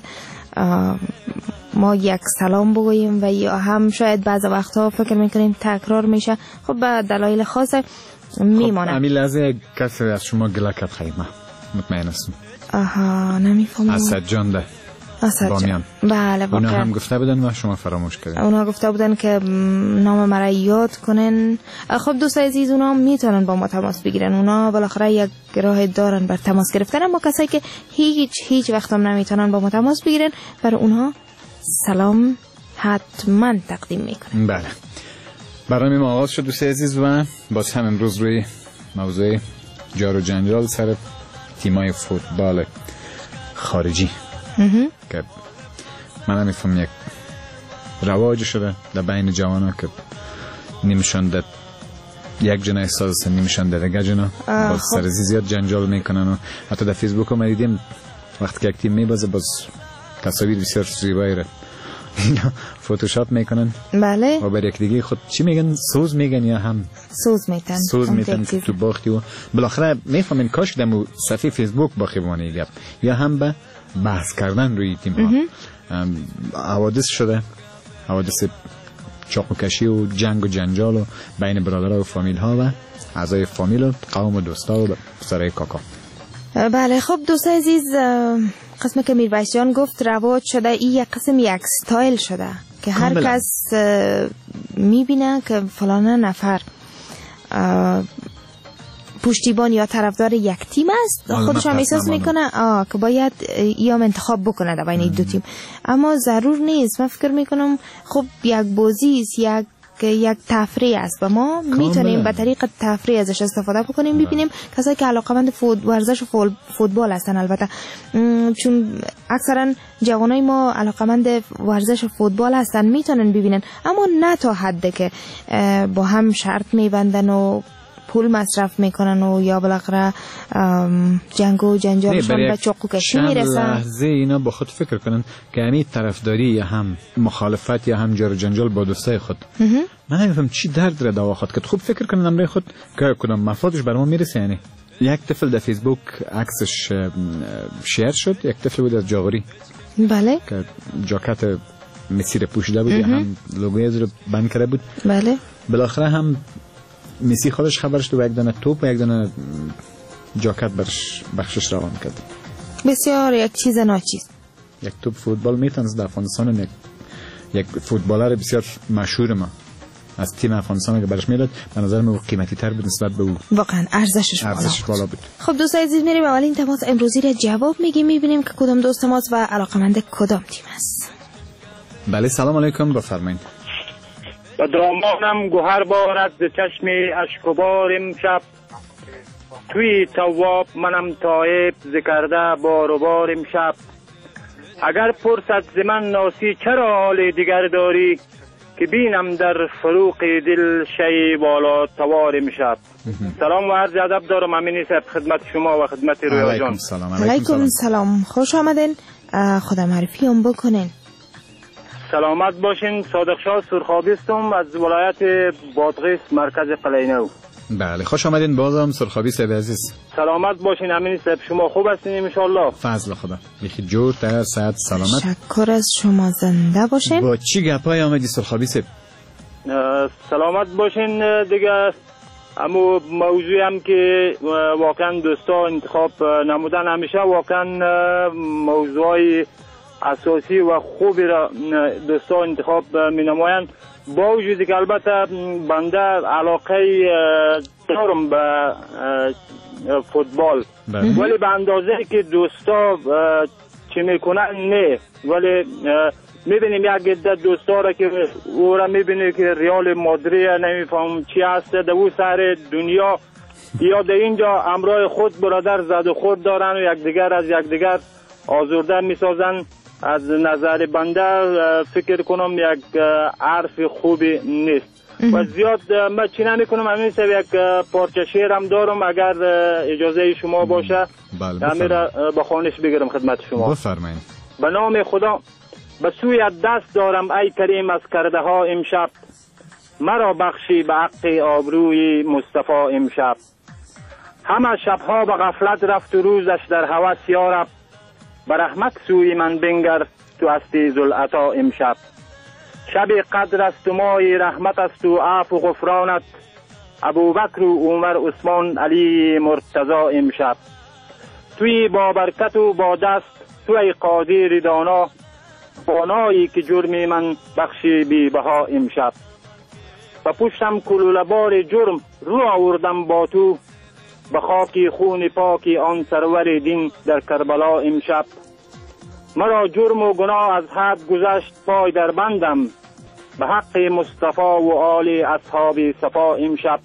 ما یک سلام بگوییم و یا هم شاید بعضی وقتا فکر میکنیم تکرار میشه. خب به دلایل خاص میمانه. خب امیل از یک کسی از شما گله کرد خیمه، مطمئن هستم. آها، نمیفهمم. اسد جان ده بامیان. بله، اونا هم گفته بودن و شما فراموش کردین. اونا گفته بودن که نام مرا یاد کنن. خب دوستای عزیز، اونا میتونن با ما تماس بگیرن. اونا بالاخره یک راه دارن بر تماس گرفتن. اما کسایی که هیچ وقت هم نمیتونن با ما تماس بگیرن، برای اونها سلام حتما تقدیم میکنم. بله، برنامه ما آغاز شد دوستای عزیز و باز هم امروز روی موضوع جار و جنجال سر تیمای فوتبال خارجی که من هم میفهم یک رواج شده در بین جوانا که نمیشون در یک جنا احساس نمیشون در دیگه جنا باز سر زیاد جنجال میکنن و حتی در فیسبوک هم دیدیم وقتی که یک تیم میبازه باز تصاویر بسیار زیبایی را فوتوشاپ میکنن. بله. و بر یک دیگه خود چی میگن؟ سوز میگن یا هم سوز میتن که تو باختی و بالاخره میفهمین کاش دمو صفحه فیسبوک باخی بمانه گپ یا هم به بحث کردن روی تیم ها. حوادث شده، حوادث چاقو کشی و جنگ و جنجال و بین برادرها و فامیل ها و اعضای فامیل و قوم و دوستا و سرای کاکا. بله. خب دوستای عزیز، قسمی که میرویس جان گفت رواج شده، این یک قسم یک ستایل شده که هر کس میبینه که فلانه نفر پشتیبان یا طرفدار یک تیم است، خودش هم احساس میکنه که باید یا انتخاب بکنه در بین دو تیم. اما ضرور نیست. من فکر میکنم خب یک بازی است، یک که یک تفریح است و ما میتونیم به طریق تفریح ازش استفاده بکنیم. ببینیم کسایی که علاقمند ورزش فوتبال هستن، البته چون اکثرا جوانای ما علاقمند ورزش فوتبال هستن میتونن ببینن، اما نه تا حدی که با هم شرط میبندن و پول مصرف میکنن و یا بالاخره جنگ و جنجالشون به چاقو کشی میرسن. لحظه اینا با خود فکر کنن که همین طرفداری یا هم مخالفت یا هم جار و جنجال با دوستای خود، من نمیفهم چی درد را دوا خود که خوب فکر کنن امروز خود که کدام مفادش بر ما میرسه. یعنی یک طفل در فیسبوک عکسش شیر شد، یک طفل بود از جاغوری، بله، که جاکت مسی را پوشیده بود، هم لوگوی از رو بند کرده بود، بله. بالاخره هم مسی خودش خبرش تو یک دانه توپ و یک دانه جاکت بخشش روان کرد. بسیار یک چیز ناچیز. یک توپ فوتبال میتونست در افغانستان یک فوتبالر بسیار مشهور ما از تیم افغانستان که برش میداد، به نظر من قیمتی تر بود نسبت به او، واقعا ارزشش بالا بود. خب دوستان عزیز، میریم اولین تماس امروزی را جواب میگیم، میبینیم که کدام دوست ماست و علاقمند کدام تیم است. بله سلام علیکم، بفرمایید. و دامانم گوهر بارد ز چشم اشکبار امشب، توی تواب منم تایب ز کرده بار و بار امشب. اگر پرسد ز من ناسی چرا حال دیگر داری، که بینم در فروق دل شی بالا توار امشب. سلام و عرض ادب دارم امینی صاحب خدمت شما و خدمت رویا جان. علیکم سلام، خوش آمدین. خدا معرفی هم بکنین. سلامت باشین. صادق شاه سرخابی هستم از ولایت بادغیس مرکز قلعه‌نو. بله خوش آمدین بازم سرخابی صاحب عزیز. سلامت باشین امین صاحب، شما خوب هستین ان شاء الله؟ فضل خدا یکی جور تا ساعت سلامت. تشکر از شما، زنده باشین. با چی گپای آمدی سرخابی صاحب؟ سلامت باشین دیگه. اما موضوعی هم که واقعا دوستا انتخاب نمودن همیشه واقعا موضوعی اساسی و خوبی را دوستا انتخاب می نمایند، با وجودی که البته بنده علاقه دارم به فوتبال، ولی به اندازه که دوستا چی میکنن نه، ولی میبینیم یک عده دوستا را که او را میبینی که ریال مادرید نمیفهم چی هست در او سر دنیا، یا در اینجا امرای خود برادر زد و خود دارن و یکدیگر از یکدیگر آزرده میسازن. از نظر بنده فکر کنم یک حرف خوبی نیست و زیاد من چی نمی کنم. همین یک پارچه شعر هم دارم اگر اجازه شما باشه همین را به خوانش بگیرم خدمت شما. بفرمایید. به نام خدا. به سوی دست دارم ای کریم از کرده ها امشب، مرا بخشی به حق آبروی مصطفی امشب. همه شبها به غفلت رفت و روزش در هوس یارب، به رحمت سوی من بنگر تو هستی ذوالعطا امشب. شب قدر است و ماه رحمت است و عفو و غفرانت، ابوبکر و عمر عثمان علی مرتضی امشب. توی با برکت و با دست توی قادر دانا، بانایی که جرمی من بخشی بی بها امشب. و پشتم کلولبار جرم رو آوردم با تو، به خاکی خون پاکی آن سرور دین در کربلا امشب. مرا جرم و گناه از حد گذشت پای در بندم، به حق مصطفی و آل اصحاب صفا امشب.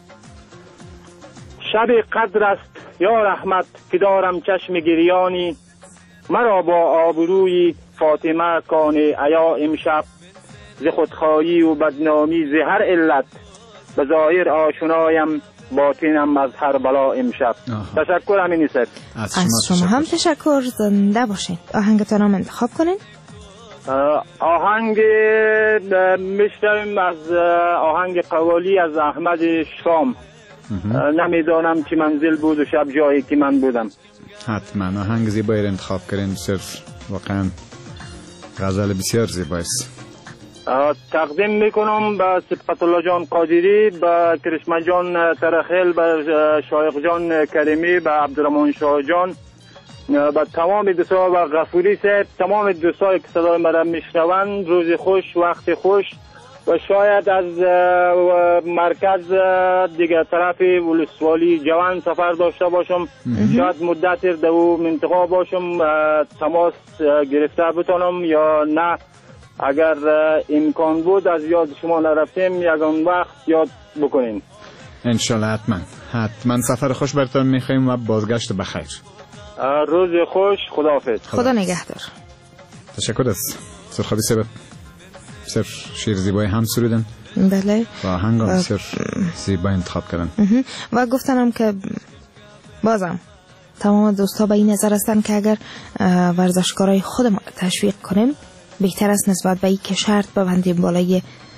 شب قدر است یا رحمت که دارم چشم گریانی، مرا با آبروی فاطمه کان عیا امشب. ز خودخواهی و بدنامی ز هر علت، به ظاهر آشنایم باطنم از هر بلا امشب. تشکر امینی صاحب. از شما هم تشکر، زنده باشین. آهنگتان هم انتخاب کنین. آهنگ میشنویم از آهنگ قوالی از احمد شام. نمیدانم چی منزل بود و شب جایی که من بودم. حتما آهنگ زیبایی انتخاب کردین، بسیار واقعا غزل بسیار زیبایست. تقدیم میکنم به صفت الله جان قادری، به کرشمه جان ترخیل، به شایق جان کریمی، به عبدالرحمن شاه جان، به تمام دوستان و غفوری صاحب، تمام دوستان که صدای مرا میشنوند روز خوش، وقت خوش. و شاید از مرکز دیگه طرف ولسوالی جوان سفر داشته باشم، شاید مدت در او منطقه باشم، تماس گرفته بتونم یا نه. اگر امکان بود از یاد شما نرفتیم یگان وقت یاد بکنیم. انشالله حتما سفر خوش براتون میخوایم و بازگشت بخیر. روز خوش، خداحافظ. خدا نگهدار. تشکر است. سرخابی سر شیر زیبای هم سرودن. بله. و هنگام بسیار زیبای انتخاب کردن. و گفتنم که بازم تمام دوستا به این نظر هستن که اگر ورزشکارای خودمون تشویق کنیم بهتر است نسبت به این که شرط ببندیم بالای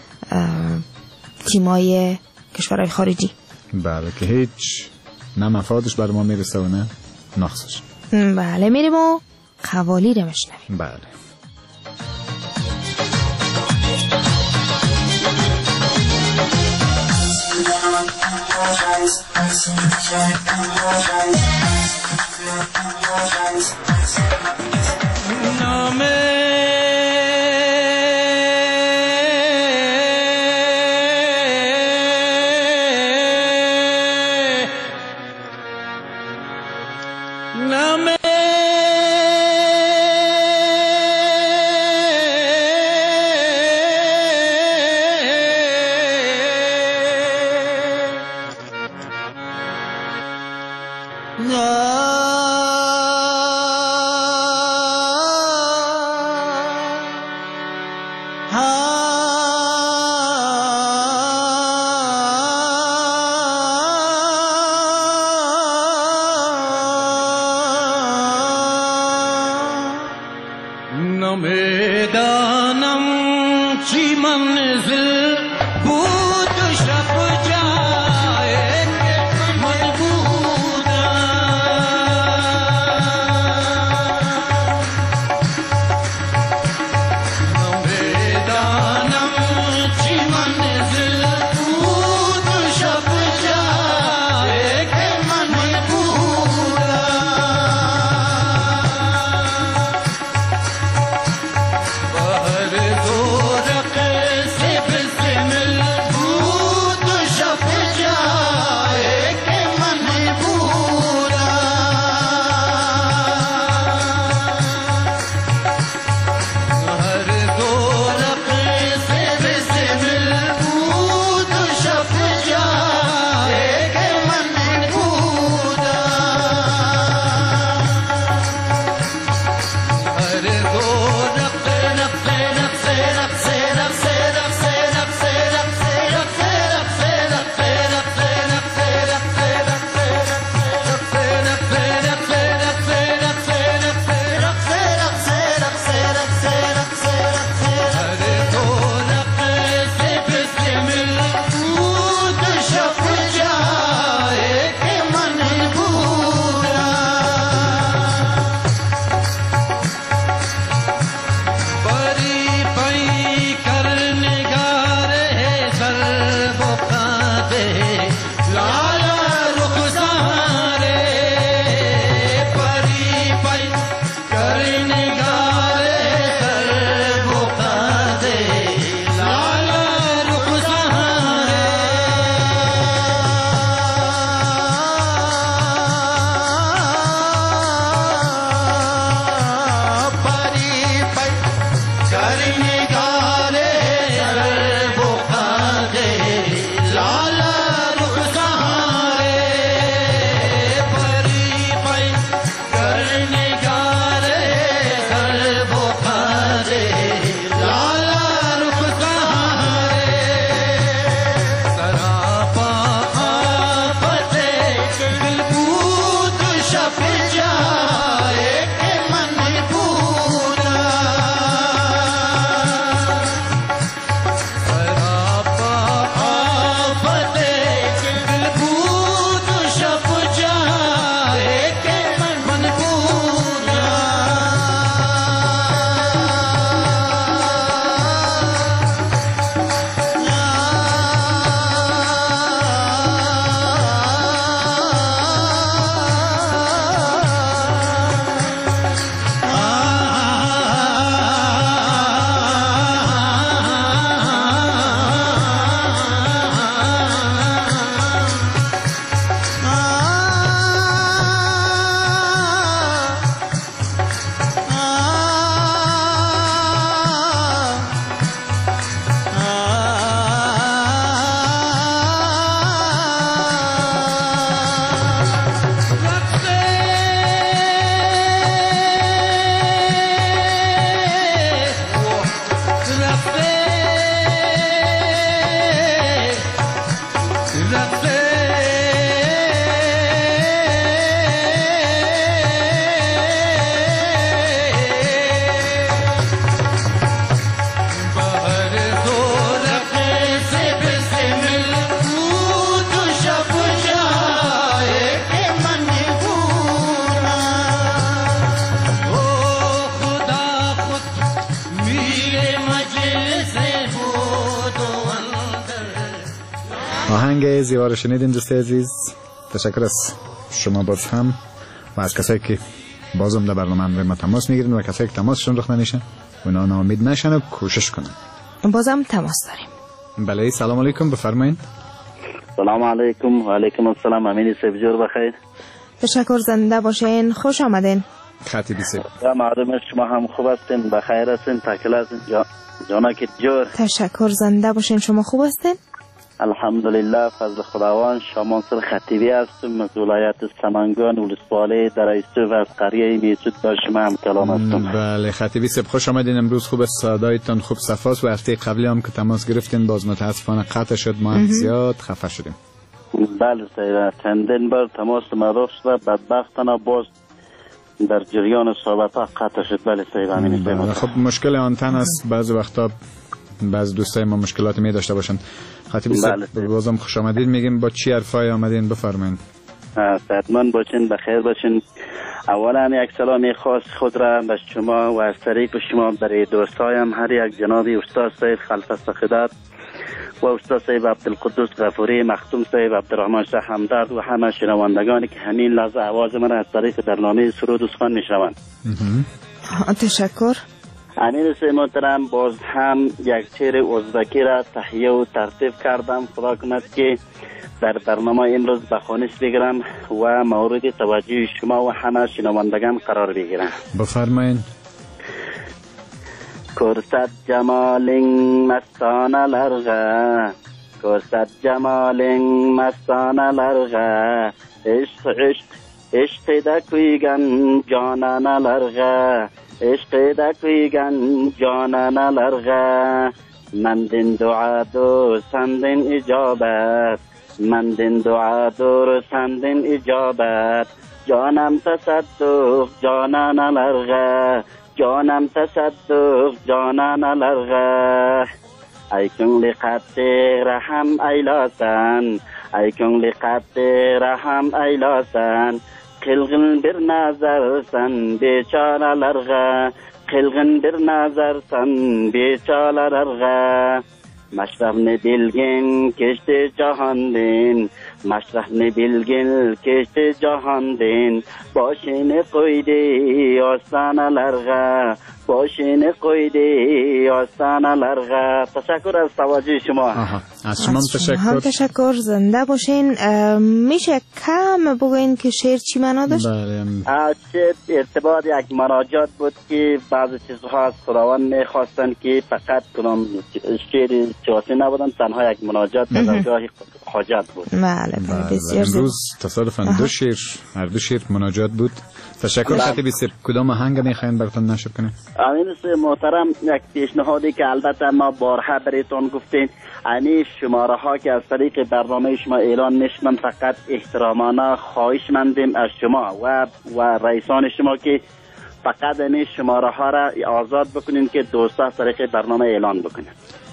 تیمای کشورهای خارجی. بله که هیچ نه مفادش بر ما میرسه و نه نقصش. بله میریم و قوالی رو میشنویم. بله. زیبا رو شنیدین دوستای عزیز. تشکر از شما باز هم و از کسایی که بازم در برنامه ما تماس میگیرن و کسایی که تماسشون رخ نمیشه اونا ناامید نشن و کوشش کنن. بازم تماس داریم. بله سلام علیکم، بفرمایید. سلام علیکم و علیکم السلام. امین سیفجور بخیر. تشکر، زنده باشین، خوش آمدین. خطیبی سیب. معلومه شما هم خوب هستین، بخیر هستین، تکل هستین جانا که جور. تشکر، زنده باشین. شما خوب هستین؟ الحمدلله، فضل خداوند. شما سر خطیبی هستم از ولایت سمنگان ولسوالی در ایسو و از قریه میسود با شما هم کلام هستم. بله خطیبی سیب، خوش آمدین. امروز خوب صدایتان خوب صفاست و هفته قبلی هم که تماس گرفتین باز متاسفانه قطع شد، ما هم زیاد خفه شدیم. بله سیده، چندین بار تماس ما شد، بدبختانه باز در جریان صحبت ها قطع شد. بله سیده. خب مشکل آنتن است، بعضی وقتا بعض دوستای ما مشکلات می داشته باشن. خطیبی سیب بازم خوش آمدید میگیم. با چی حرفای آمدین بفرمایید. صحتمند باشین، بخیر باشین. اولا یک سلام خاص خود را به شما و از طریق شما برای دوستایم هر یک جناب استاد صاحب خلف سخدات و استاد صاحب عبدالقدوس غفوری، مختوم صاحب عبدالرحمن شاه همدرد و همه شنوندگانی که همین لحظه آواز من از طریق برنامه سرود و سخن میشنوند. تشکر. امیر سه محترم، باز هم یک شعر ازبکی را تهیه و ترتیب کردم. خدا کند که در برنامه امروز به خوانش بگیرم و مورد توجه شما و همه شنوندگان قرار بگیرم. بفرمایید. کرست جمال مستانه لرغه، کرست جمال مستانه لرغه، عشق عشق عشق دکویگن جانانه لرغه، عشق دکویگن جانانه لرغه، مندین دعا دو سندین اجابت، مندین دعا دو سندین اجابت، جانم تصدق جانانه لرغه، جانم تصدق جانانه لرغه، ای کنگلی قد رحم ایلاسن، ای کنگلی قد رحم ایلاسن، قلغن بر نظر سن بیچاره لرغه، قلغن بر نظر سن بیچاره لرغه، مشرف نبیلگین کشت جهان دین، مشرف نبیلگین کشت جهان دین، باشین قویدی آستانه لرغه، باشین قویدی آستانه لرغه. تشکر از توجه شما. از شما هم تشکر، زنده باشین. میشه کم بگوین که شعر چی معنا داشت؟ شعر ارتباط یک مناجات بود که بعضی چیزها از خداوند میخواستن که فقط کنم شعر چاسی نبودن، تنها یک مناجات در جای حاجت بود. بله بسیار. امروز تصادفاً هر دو شعر مناجات بود. تشکر. خطیبی سیب، کدام آهنگ میخواین براتون نشر کنیم؟ امین محترم، یک پیشنهادی که البته ما بارها برایتون گفتیم، یعنی شماره ها که از طریق برنامه شما اعلان میشن فقط احترامانه خواهش مندیم از شما و رئیسان شما که فقط این شماره ها را آزاد بکنین که دوستا از طریق برنامه اعلان بکنین.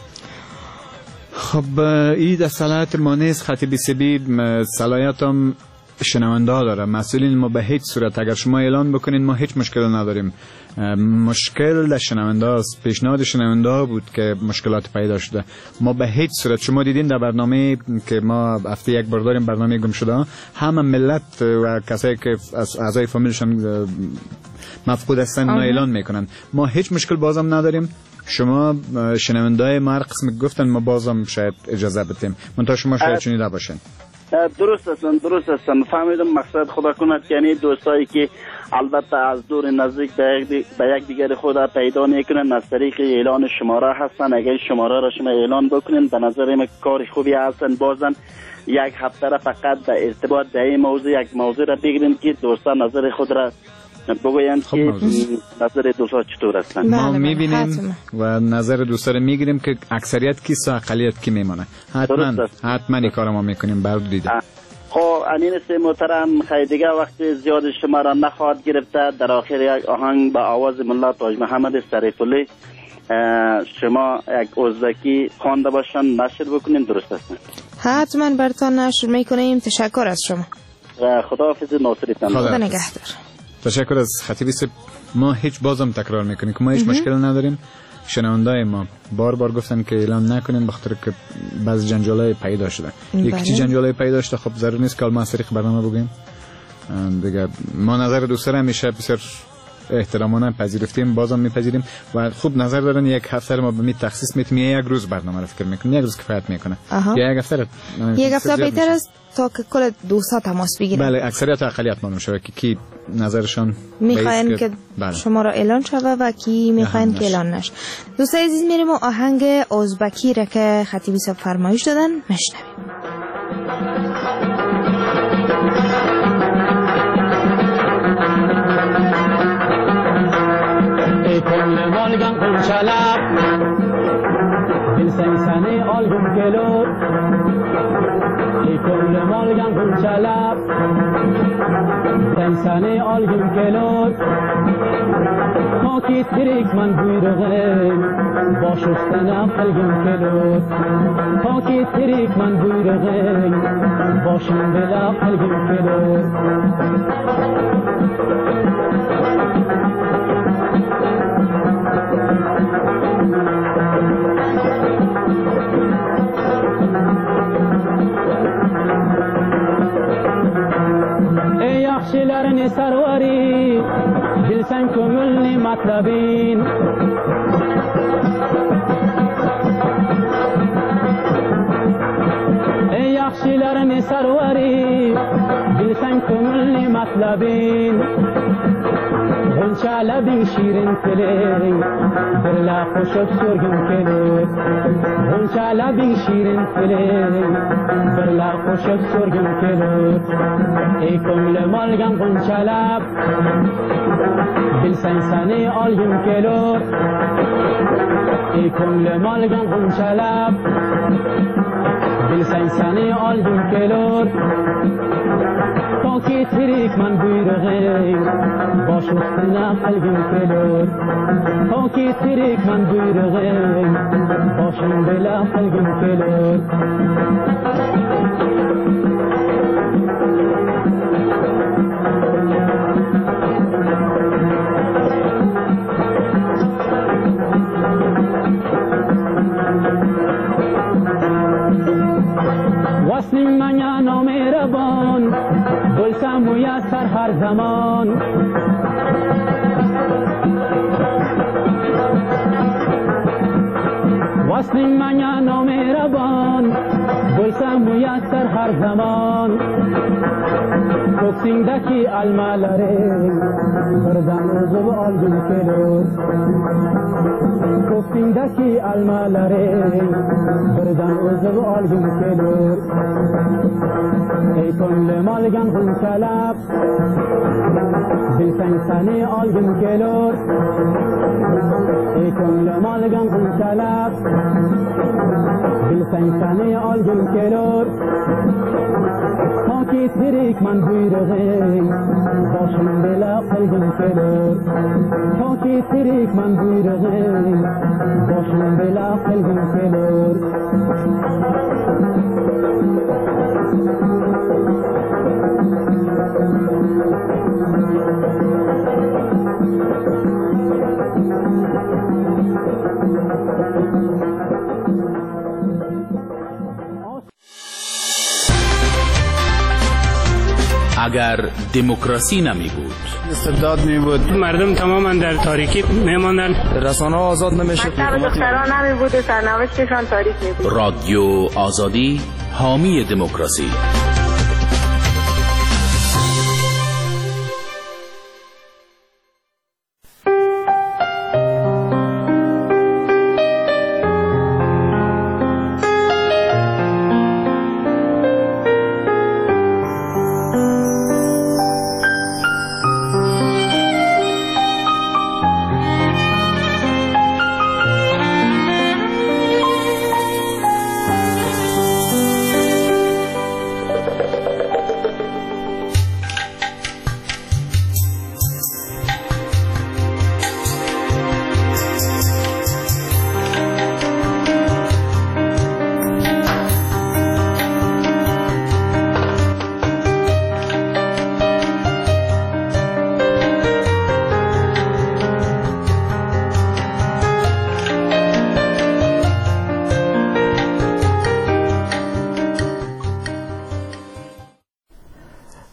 خب این در صلاحیت ما نیست خطیبی سیبی، صلاحیتم شنونده ها داره. مسئولین ما به هیچ صورت اگر شما اعلان بکنین ما هیچ مشکل نداریم. مشکل در شنونده است. پیشنهاد شنونده ها بود که مشکلات پیدا شده. ما به هیچ صورت، شما دیدین در برنامه که ما هفته یک بار داریم، برنامه گم شده، همه ملت و کسایی که از اعضای فامیلشون مفقود هستن اعلان میکنن. ما هیچ مشکل بازم نداریم. شما شنونده ما هر قسم گفتن ما بازم شاید اجازه بدیم، منتها شما شاید شنیده باشین. درست هستن فهمیدم. مقصد خدا کند یعنی دوستایی که البته از دور نزدیک به یک دیگر خود پیدا میکنن از طریق اعلان شماره هستن. اگر شماره را شما اعلان بکنین به نظر من کار خوبی هستن. بازن یک هفته را فقط به ارتباط به این موضوع یک موضوع را بگیریم که دوستان نظر خود را بگویند که نظر دوستا چطور هستن. ما میبینیم و نظر دوستا رو میگیریم که اکثریت کیست و اقلیت کی میمونه. حتما این کار ما میکنیم. برد دیده. خب امین سه محترم، خیلی دیگه وقت زیاد شما را نخواهد گرفته. در آخر یک آهنگ با آواز ملا تاج محمد سریف‌الله شما یک ازبکی خوانده باشن نشر بکنین. درست است؟ حتما براتون نشر میکنیم. تشکر از شما. خداحافظ. ناصرتان. خدا نگهدار. تشکر از خطیبی سیب. ما هیچ بازم تکرار میکنیم که ما هیچ مشکل نداریم. شنوندای ما بار گفتن که اعلام نکنین بخاطر که بعض جنجالای پیدا شده. یک چی جنجالای پیدا شده، خب ضرور نیست که ما از طریق برنامه بگیم دیگه. ما نظر دوستان همیشه بسیار احترامانه پذیرفتیم، بازم میپذیریم و خوب نظر دارن یک هفته ما به می تخصیص میتیم، یک روز برنامه رو فکر میکنیم، یک روز کفایت میکنه یا یک هفته بهتر است تا که کل دوستا تماس بگیرن. بله، اکثریت و اقلیت معلوم شده که کی نظرشان میخواین که شما را اعلان شوه و کی میخواین که اعلان نشه. دوستای عزیز میریم و آهنگ ازبکی را که خطیبی صاحب فرمایش دادن میشنویم. کل مالگان قنچلب دل سنسنه آلگون کلور کل مالگان قنچلب سنسنه آلگون کلور خاکی تریک من بویرغه با شستنم قلگون کلور خاکی تریک من بویرغه با شنبلا قلگون کلور yaxshilarni sarvari bilsang ko'ngilni matlabin ey yaxshilarni sarvari bilsang ko'ngilni matlabin g'uncha labing shirin tiling birla qo'shib so'rgim kelib g'uncha labing shirin tiling birla qo'shib so'rgim kelib ey ko'nglim olgan g'unchalab bilsang sani olgim kelur ey ko'nglim olgan g'unchalab bilsang sani olgim kelur toki tirik man buyrug'ing bosh ustida qalbim kelur toki tirik man buyrug'ing boshim bila qalbim kelur وصل منیا نامهربان بلسم میسر هر زمان وصل منیا نامهربان بلسم میسر هر زمان کوکسیندکی المالاره بردن روزو آلگون کلور کوکسیندکی المالاره بردن روزو آلگون کلور ای کل مالگن غنچلب بلسنگ سنی آلگون کلور ای کل مالگن غنچلب بلسنگ سنی آلگون کلور تاکی تریک من بویرغی باشم بلا قلبم کلور تاکی تریک من بویرغی باشم بلا قلبم کلور اگر دموکراسی نمی بود، استبداد می بود، مردم تماما در تاریکی می ماندن، رسانه آزاد نمی شد، دختران نمی بود، سرنوشتشان تاریک می بود. رادیو آزادی حامی دموکراسی.